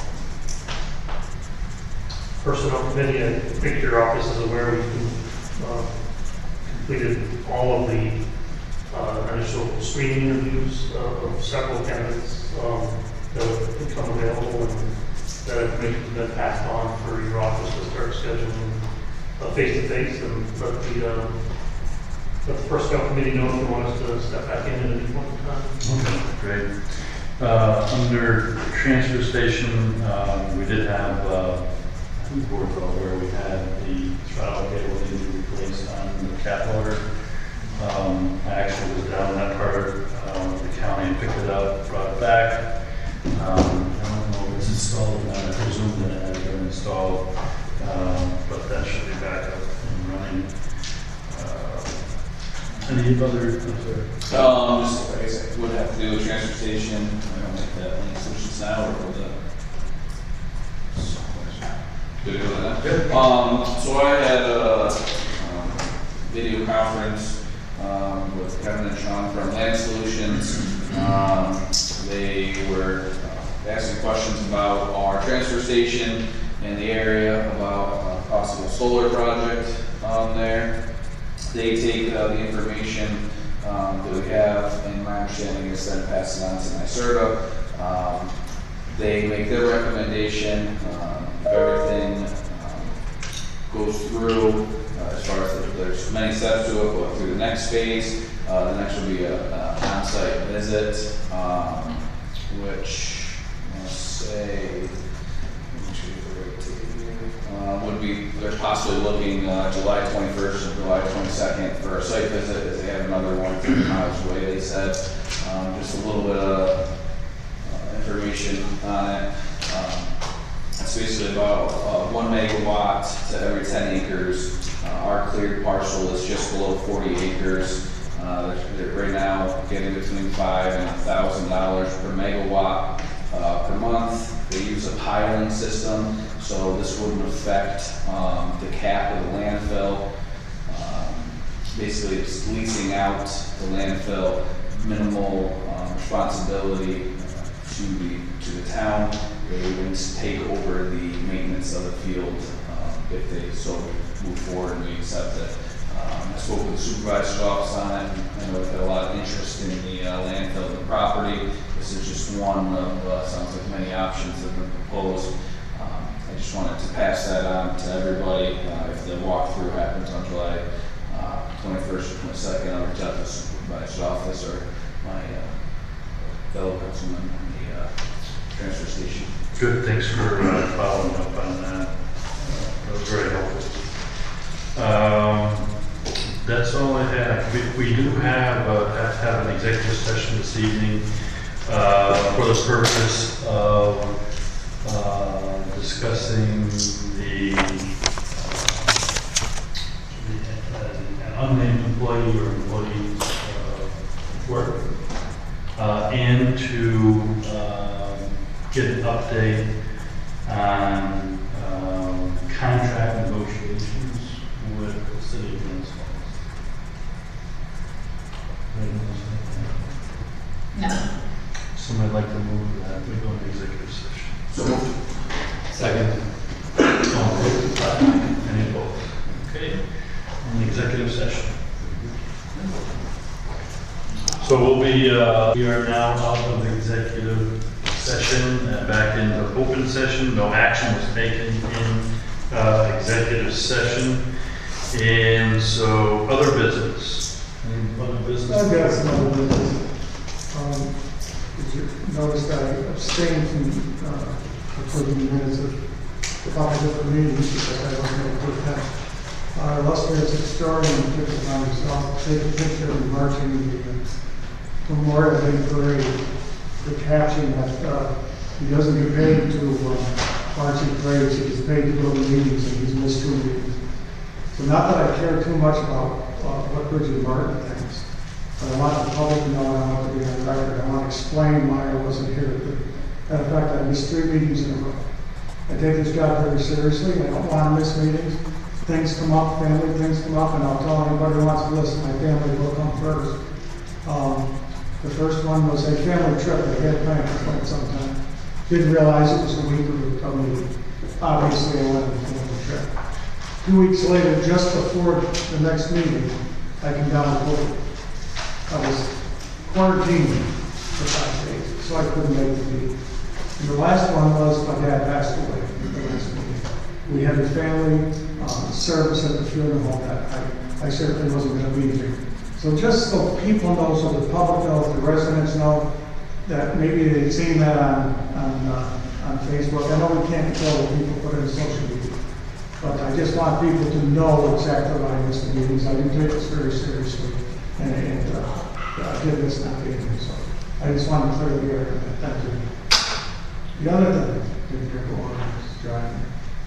Personnel committee, I think your office is aware we uh, completed all of the uh, initial screening interviews uh, of several candidates um, that have become available, and that information has been passed on for your office to start scheduling a face-to-face, and let the, uh, let the personnel committee know if they want us to step back in at any point in time. Okay, great. Uh, under transfer station, um, we did have uh, board vote where we had the throttle cable that needed to be replaced on the cat loader. Um, I actually was down in that part. Um, the county picked it up, brought it back. Um, I don't know if it's installed or not. I presume that it has been installed, um, but that should be back up and running. Uh, any other? Um, just, like I said, would have to do with transportation. I don't make that any solutions now, or with the. Good with that? Good. Um, so I had a um, video conference um, with Kevin and Sean from Land Solutions. Um, they were uh, asking questions about our transfer station in the area, about a possible solar project um, there. They take uh, the information um, that we have, and my understanding is then pass it on to NYSERDA. Um, they make their recommendation. Um, if everything um, goes through, uh, as far as the, there's many steps to it, go through the next phase. Uh, the next will be a, a on-site visit, um, which I say uh, would be, they're possibly looking uh, July twenty-first and July twenty-second for a site visit, as they have another one thirty miles away, they said. Um, just a little bit of uh, information on it. Um, It's basically about uh, one megawatt to every ten acres. Uh, our cleared parcel is just below forty acres. Uh, they're, they're right now getting between five and a thousand dollars per megawatt uh, per month. They use a piling system, so this wouldn't affect um, the cap of the landfill. Um, Basically, it's leasing out the landfill, minimal um, responsibility uh, to the, to the town. They would take over the maintenance of the field um, if they so move forward and we accept it. Um, I spoke with the supervisor's office on it. I know we've had a lot of interest in the uh, landfill and the property. This is just one of, uh, sounds like many options that have been proposed. Um, I just wanted to pass that on to everybody. Uh, if the walkthrough happens on July uh, twenty-first or twenty-second, I'll reach out to the supervisor's office or my uh, fellow councilman in the uh, transfer station. Good, thanks for uh, following up on that. Uh, That was very helpful. Um, That's all I have. We, we do have, uh, have, have an executive session this evening uh, for the purpose of uh, discussing the uh, an unnamed employee or employee's uh, work, uh, and to um, get an update on um, contract negotiations with the city of Minnesota. No. Somebody like to move that, we go into executive session. So moved. Second. All in favor? Aye. Any opposed? Okay, in the executive session. So we'll be, uh, we are now out of the executive session, uh, back into open session. No action was taken in uh, executive session. And so, other business. Any other business? I guess another business. Um, Did you notice that I abstained from, uh, for the minutes of a couple different meetings because I wasn't able to attend. Uh, illustrates extraordinary pictures on yourself. Take a picture of marching in the uh, Memorial Day parade. The caption that uh, he doesn't get paid to uh, march in parades, he gets paid to go to meetings, and he's missed two meetings. So not that I care too much about uh, what Bridget Martin thinks, but I want the public to know, and I want to be on record. I want to explain why I wasn't here. Matter of fact, I missed three meetings in a row. I take this job very seriously. I don't want to miss meetings. Things come up, family things come up, and I'll tell anybody who wants to listen, my family will come first. Um, the first one was a family trip that I had planned for quite some time. Didn't realize it was a week of a meeting. Obviously, I went on a family trip. Two weeks later, just before the next meeting, I came down with COVID. I was quarantined for five days, so I couldn't make the meeting. And the last one was my dad passed away at the last meeting. We had a family uh, service at the funeral home that I, I certainly wasn't going to be here. So just so people know, so the public knows, the residents know, that maybe they've seen that on, on, uh, on Facebook. I know we can't control what people put in social media. But I just want people to know exactly why I missed the meetings. I do take this very seriously, and, and uh, I did this not being here. So I just want to clear the air on that. Thank you. The other thing, didn't hear go on, is driving.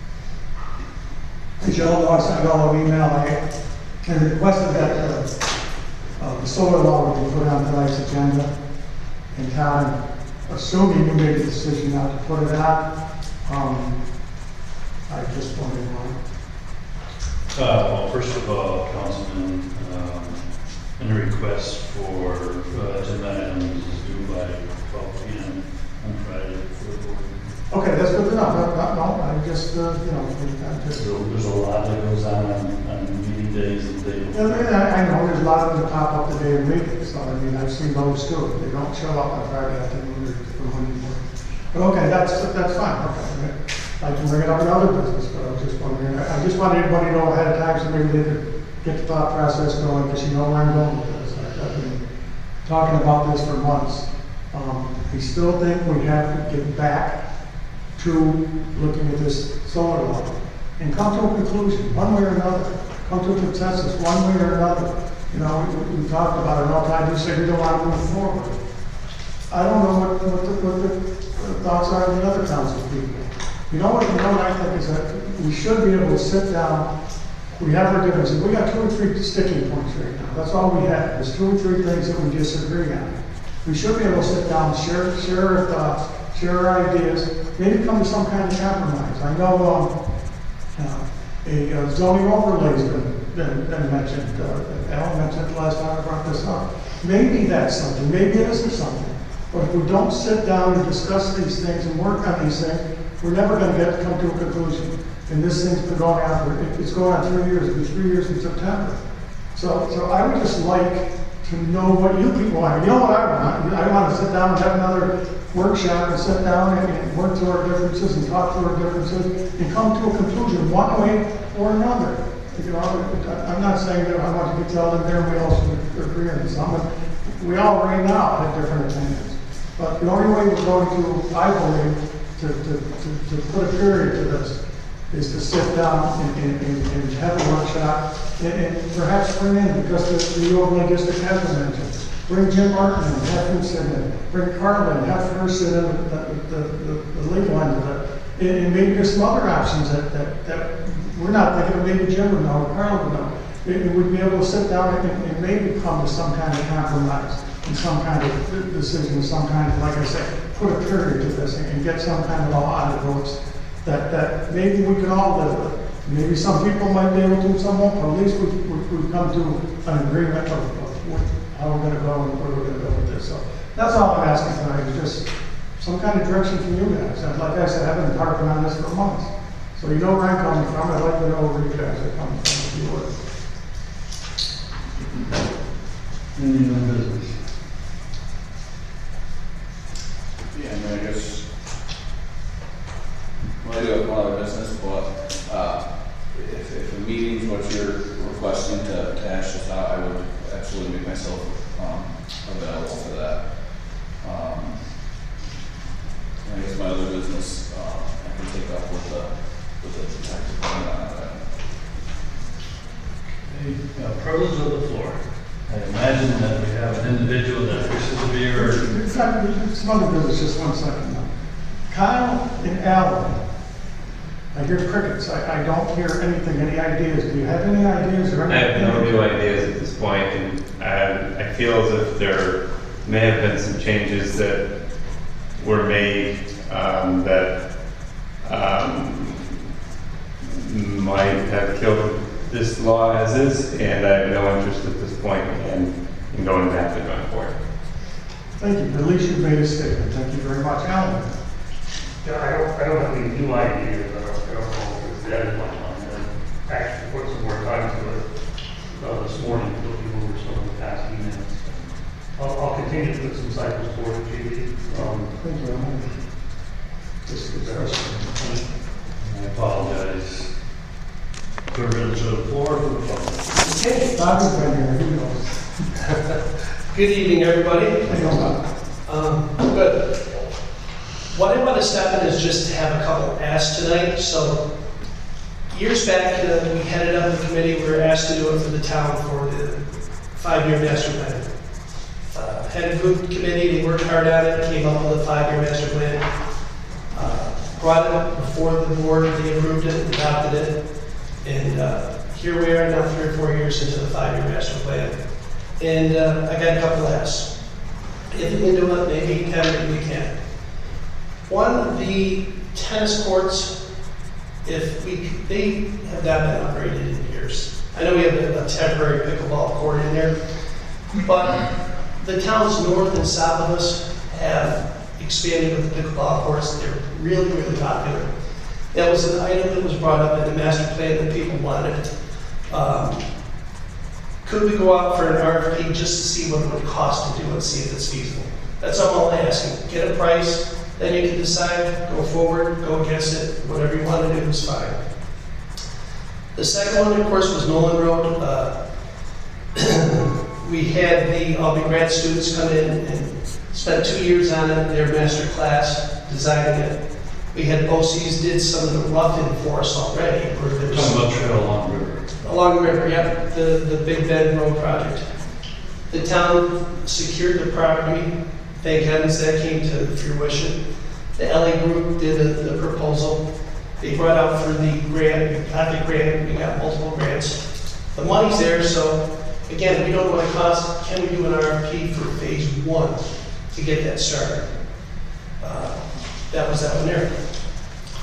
As you all know, I sent all an email I, and requested that uh, uh, the solar law would be put on tonight's agenda. And Todd, assuming you made the decision not to put it on, um, I just wondered why. Uh, well, first of all, Councilman, um, any request for uh, agenda items is due by twelve p m on Friday for the board. Okay, that's good enough. No, no, no, I just, uh, you know, I just. So there's a lot that goes on on, on meeting days and days. Yeah, I, mean, I, I know there's a lot of them that pop up the day of meetings, so I mean, I've seen those too. They don't show up on Friday, I think, when they're for Monday morning. But okay, that's, that's fine, okay. I can bring it up in other business, but I was just wondering, I I just want everybody to know ahead of time so maybe they could get the thought process going, because you know where I'm going with this. I- I've been talking about this for months. Um, I still think we have to get back to looking at this solar law and come to a conclusion, one way or another, come to a consensus, one way or another. You know, we, we talked about it all the time, you say we don't want to move forward. I don't know what, what, the, what the thoughts are of the other council people. You know what, you know what I think is that we should be able to sit down, we have our differences, we got two or three sticking points right now, that's all we have, there's two or three things that we disagree on. We should be able to sit down, share, share our thoughts, share our ideas, maybe come to some kind of compromise. I know um, Uh, A uh, zoning overlay's been, been, been mentioned, uh, Alan mentioned last time I brought this up. Maybe that's something, maybe it isn't something. But if we don't sit down and discuss these things and work on these things, we're never gonna get to come to a conclusion. And this thing's been going on for, it- it's going on three years, it'll be three years in September. So, so I would just like to know what you people want. You know what I want? I want to sit down and have another workshop and sit down and, and work through our differences and talk through our differences and come to a conclusion one way or another. You know, I- I'm not saying that I want to be telling them there we all should agree on something. We all right now have different opinions. But the only way we're going to, I believe, to, to, to, to put a period to this is to sit down and, and, and, and have a workshop and, and perhaps bring in, because the, the overlay district has been mentioned, bring Jim Martin and have him sit in, bring Carla and have her sit in the, the, the, the legal end of it. And, and maybe there's some other options that, that, that we're not thinking of, maybe Jim would know, or Carla would know. And we'd be able to sit down and, and maybe come to some kind of compromise and some kind of decision, some kind of, like I said, put a period to this and, and get some kind of law out of the books that, that maybe we can all live with. Maybe some people might be able to, some won't, but at least we've, we've, we've come to an agreement of, of what, how we're gonna go and where we're gonna go with this. So that's all I'm asking tonight, is just some kind of direction from you guys. And like I said, I've been harping on this for months. So you know where I'm coming from. I'd like to know where you guys are coming from, if you would. Any new business? Yeah, I mean, I guess, well, I do have one other business, but, uh, if, if the meeting's what you're requesting to, to hash this out, I would absolutely make myself, um, available for that. Um, I guess my other business, uh, I can take up with the, with the detective on that. Okay, uh, privilege of the floor. I imagine that we have an individual that wishes to be heard. It's not, it's none of this, just one second now. Kyle and Alan, I hear crickets. I, I don't hear anything, any ideas. Do you have any ideas or I anything? have no new ideas at this point, and I, I feel as if there may have been some changes that were made um, that um, might have killed this law as is, and I have no interest at this point in, in going back and going forward. Thank you. At least you made a statement. Thank you very much. Alan? Yeah, I don't, I don't have any new ideas, I don't, I don't know if it's dead in my mind. I actually put some more time to it, uh, this morning, looking over some of the past emails. I'll, I'll continue to put some cycles forward, G D. Um, Thank you, Alan. This is interesting. I apologize. Privilege of the floor for the public. Okay, Bobby's been here. Who knows? Good evening, everybody. I know Bob. Um, good. What I want to step in is just to have a couple asks tonight. So, years back, uh, we headed up the committee. We were asked to do it for the town for the five-year master plan. Uh, had a good committee. They worked hard on it. Came up with a five-year master plan. Uh, brought it before the board. They approved it, adopted it, and uh, here we are now, three or four years into the five-year master plan. And uh, I got a couple of asks. If we can do it, maybe we can, maybe we can't. One, the tennis courts, if we, they have not been upgraded in years. I know we have a, a temporary pickleball court in there, but the towns north and south of us have expanded with the pickleball courts. They're really, really popular. That was an item that was brought up in the master plan that people wanted. Um, Could we go out for an R F P just to see what it would cost to do it, see if it's feasible? That's all I'm asking. Get a price, then you can decide, go forward, go against it, whatever you want to do is fine. The second one, of course, was Nolan Road. Uh, we had the, all the grad students come in and spent two years on it, their master class, designing it. We had O Cs did some of the roughing for us already. Where there was Talking about trail along the river. Along the river, yep, the, the Big Bend Road project. The town secured the property. Thank heavens that came to fruition. The L A group did a, the proposal. They brought out for the grant, we got the grant, we got multiple grants. The money's there, so again, we don't know what it costs. Can we do an R F P for phase one to get that started? Uh, that was that one there.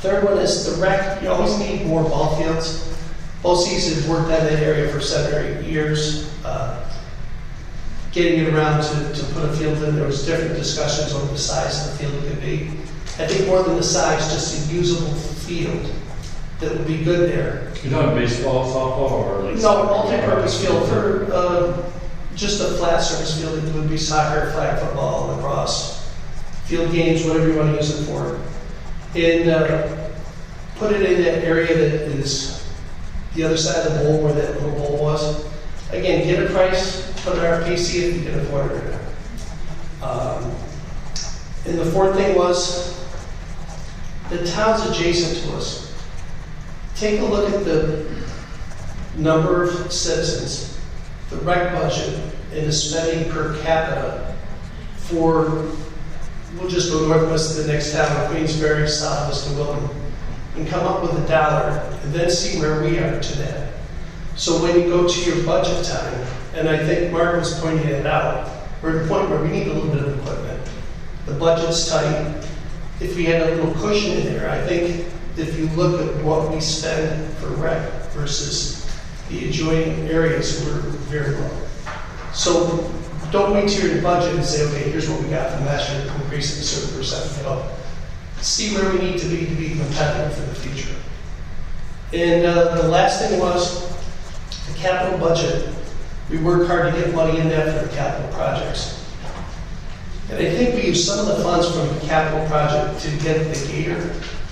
Third one is the rec, you always need more ball fields. BOCES has worked on that area for seven or eight years. Uh, Getting it around to, to put a field in, there was different discussions over the size of the field it could be. I think more than the size, just a usable field that would be good there. You're talking baseball, softball, or like? No, multi-purpose field for, uh, just a flat surface field. It would be soccer, flag football, lacrosse, field games, whatever you want to use it for. And, uh, put it in that area that is the other side of the bowl where that little bowl was. Again, get a price, put an R P C if you can afford it or not. Um, and the fourth thing was, the towns adjacent to us, take a look at the number of citizens, the rec budget, and the spending per capita for, we'll just go northwest of the next town, Queensbury, southwest of Wilton, and come up with a dollar, and then see where we are to that. So when you go to your budget time, and I think Mark was pointing it out, we're at a point where we need a little bit of equipment. The budget's tight. If we had a little cushion in there, I think if you look at what we spend for rec versus the adjoining areas, we're very low. So don't wait till you're in budget and say, okay, here's what we got from last year, increase it a certain percent. You know, see where we need to be to be competitive for the future. And uh, the last thing was the capital budget. We work hard to get money in there for the capital projects. And I think we use some of the funds from the capital project to get the gator.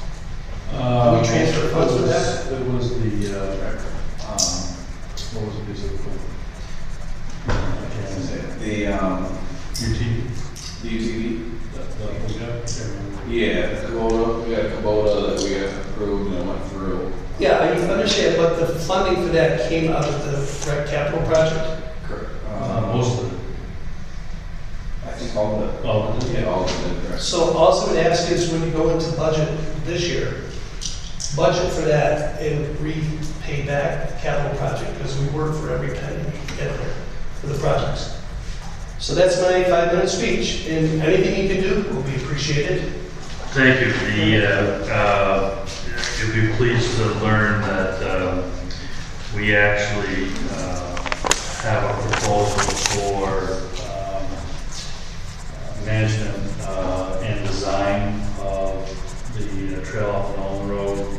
Uh, we transfer funds for that? It was the, uh, um, what was the piece of equipment? I can't say it. The, um, U T V? the U T V? That, that was it? Can't remember. Yeah, the Kubota, we got a Kubota that we got approved and went through. Yeah, I understand, but the funding for that came out of the rec capital project? Correct. Uh, most of it. I think all of it. All of it, Yeah, all of it, correct. So all I would ask is when you go into budget this year, budget for that and repay back the capital project, because we work for every penny we can get there for the projects. So that's my five-minute speech, and anything you can do will be appreciated. Thank you. The, uh, uh, you'll be pleased to learn that uh, we actually uh, have a proposal for um, uh, management uh, and design of the uh, trail off the Nolan Road.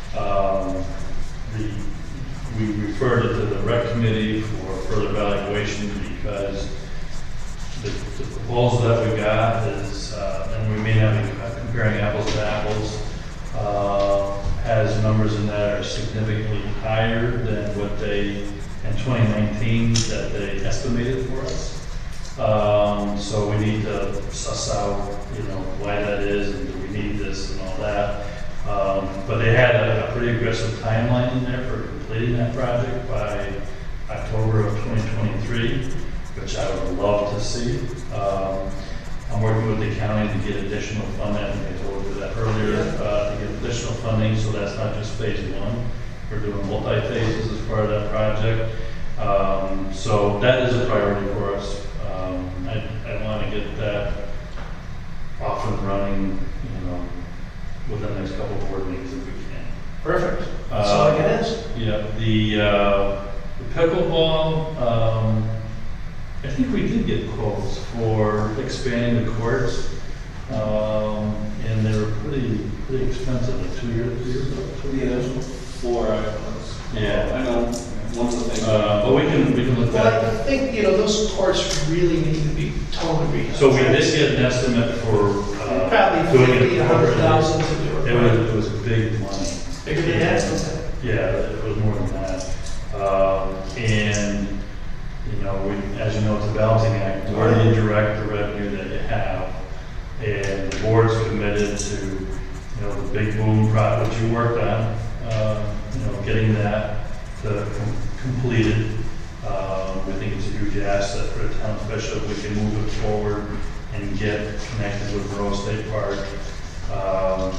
Um, the, we referred it to the rec committee for further evaluation because the, the proposal that we got is, uh, and we may not be comparing apples to apples, uh, has numbers in that are significantly higher than what they, in twenty nineteen, that they estimated for us. Um, so we need to suss out, you know, why that is and do we need this and all that. Um, but they had a, a pretty aggressive timeline in there for completing that project by October of twenty twenty-three, which I would love to see. Um, I'm working with the county to get additional funding. I think I told you that earlier, uh, to get additional funding, so that's not just phase one. We're doing multi-phases as part of that project. Um, so that is a priority for us. Um, I, I want to get that off and running, you know, within the next couple of board meetings if we can. Perfect. That's all I can ask. Yeah, the, uh, the pickleball, um, I think we did get quotes for expanding the courts, um, and they were pretty, pretty expensive, like two years, two years ago. two Yeah, years there's ago. four items. Yeah. I know, one of the things. Uh, but we can, we can look Well, at I it. think, you know, those courts really need to be totally redone. So we did get an estimate for, uh, Probably doing fifty, it. a hundred thousand to do it. It was, it was big money. Bigger than that, okay. Yeah, it was more than that. Um, and, you know, we, as you know, it's a balancing act. Where do you direct the revenue that you have? And the board's committed to, you know, the big boom project which you worked on, um, you know, getting that to com- completed. Um, we think it's a huge asset for the town, especially if we can move it forward and get connected with Monroe State Park. Um,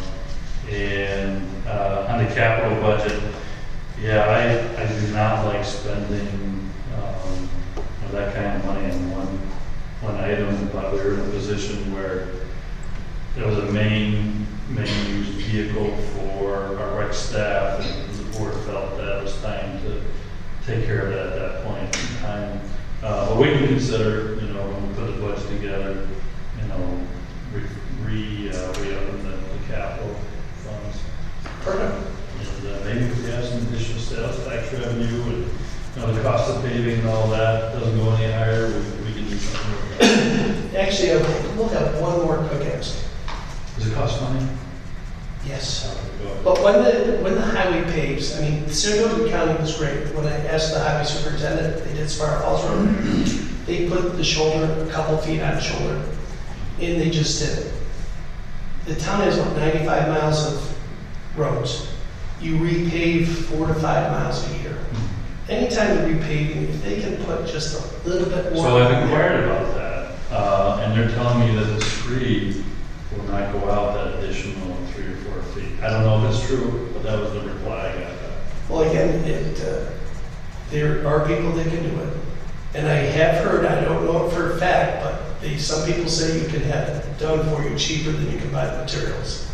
and uh, on the capital budget, yeah, I, I do not like spending um, you know, that kind of money on one one item, but we were in a position where there was a main main used vehicle for our rec staff, and the board felt that it was time to take care of that at that point in time. Uh, but we can consider, you know, when we put the budget together, you know, re, re, uh, re-upping the, the capital funds. Perfect. And uh, maybe if we have some additional sales tax revenue and, you know, the cost of paving and all that doesn't go any higher, we, we can do something with that. Actually, I will have one more quick ask. Does it cost money? Yes. Go. But when the, when the highway paves, I mean, Saratoga County was great. When I asked the highway superintendent, they did Spire Falls Road, they put the shoulder, a couple feet on the shoulder, and they just did it. The town has, what, ninety-five miles of roads. You repave four to five miles a year. Anytime you're repaving, if they can put just a little bit more. So I've inquired about that, uh, and they're telling me that the screed will not go out that additional three or four feet. I don't know if it's true, but that was the reply I got. Well, again, it, uh, there are people that can do it. And I have heard, I don't know it for a fact, but they, some people say you can have it done for you cheaper than you can buy the materials.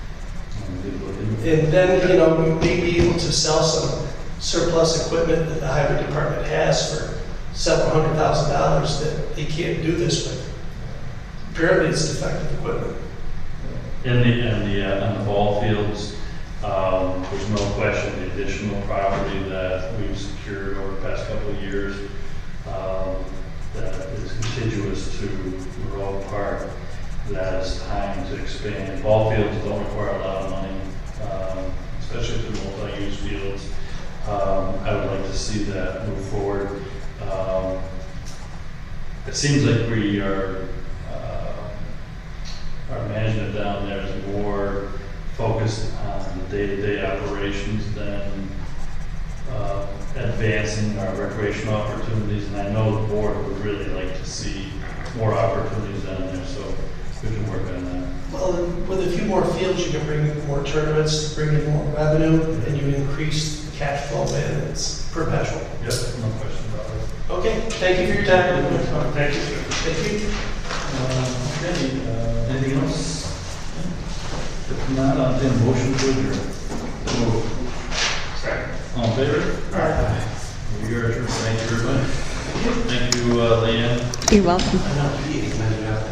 And then, you know, you may be able to sell some surplus equipment that the highway department has for several hundred thousand dollars that they can't do this with. Apparently it's defective equipment. In the, in the, uh, on the ball fields, um, there's no question the additional property that we've secured over the past couple of years, um, that is contiguous to Royal Park, that is time to expand. Ball fields don't require a lot of money, um, especially if they're multi-use fields. Um, I would like to see that move forward. Um, it seems like we are, uh, our management down there is more focused on the day-to-day operations than uh, advancing our recreational opportunities. And I know the board would really like to see more opportunities down there, so we can work on that. Well, with a few more fields, you can bring in more tournaments, bring in more revenue, and you increase the cash flow, and it's perpetual. Yes, no question about it. Okay, thank you for your time. Thank you, sir. Thank you. Uh, okay, uh, anything else? If not, I'll take a motion to adjourn. Move. Second. All in favor? Aye. We are adjourned. Thank you, everybody. Thank you, uh, Leanne. You're welcome.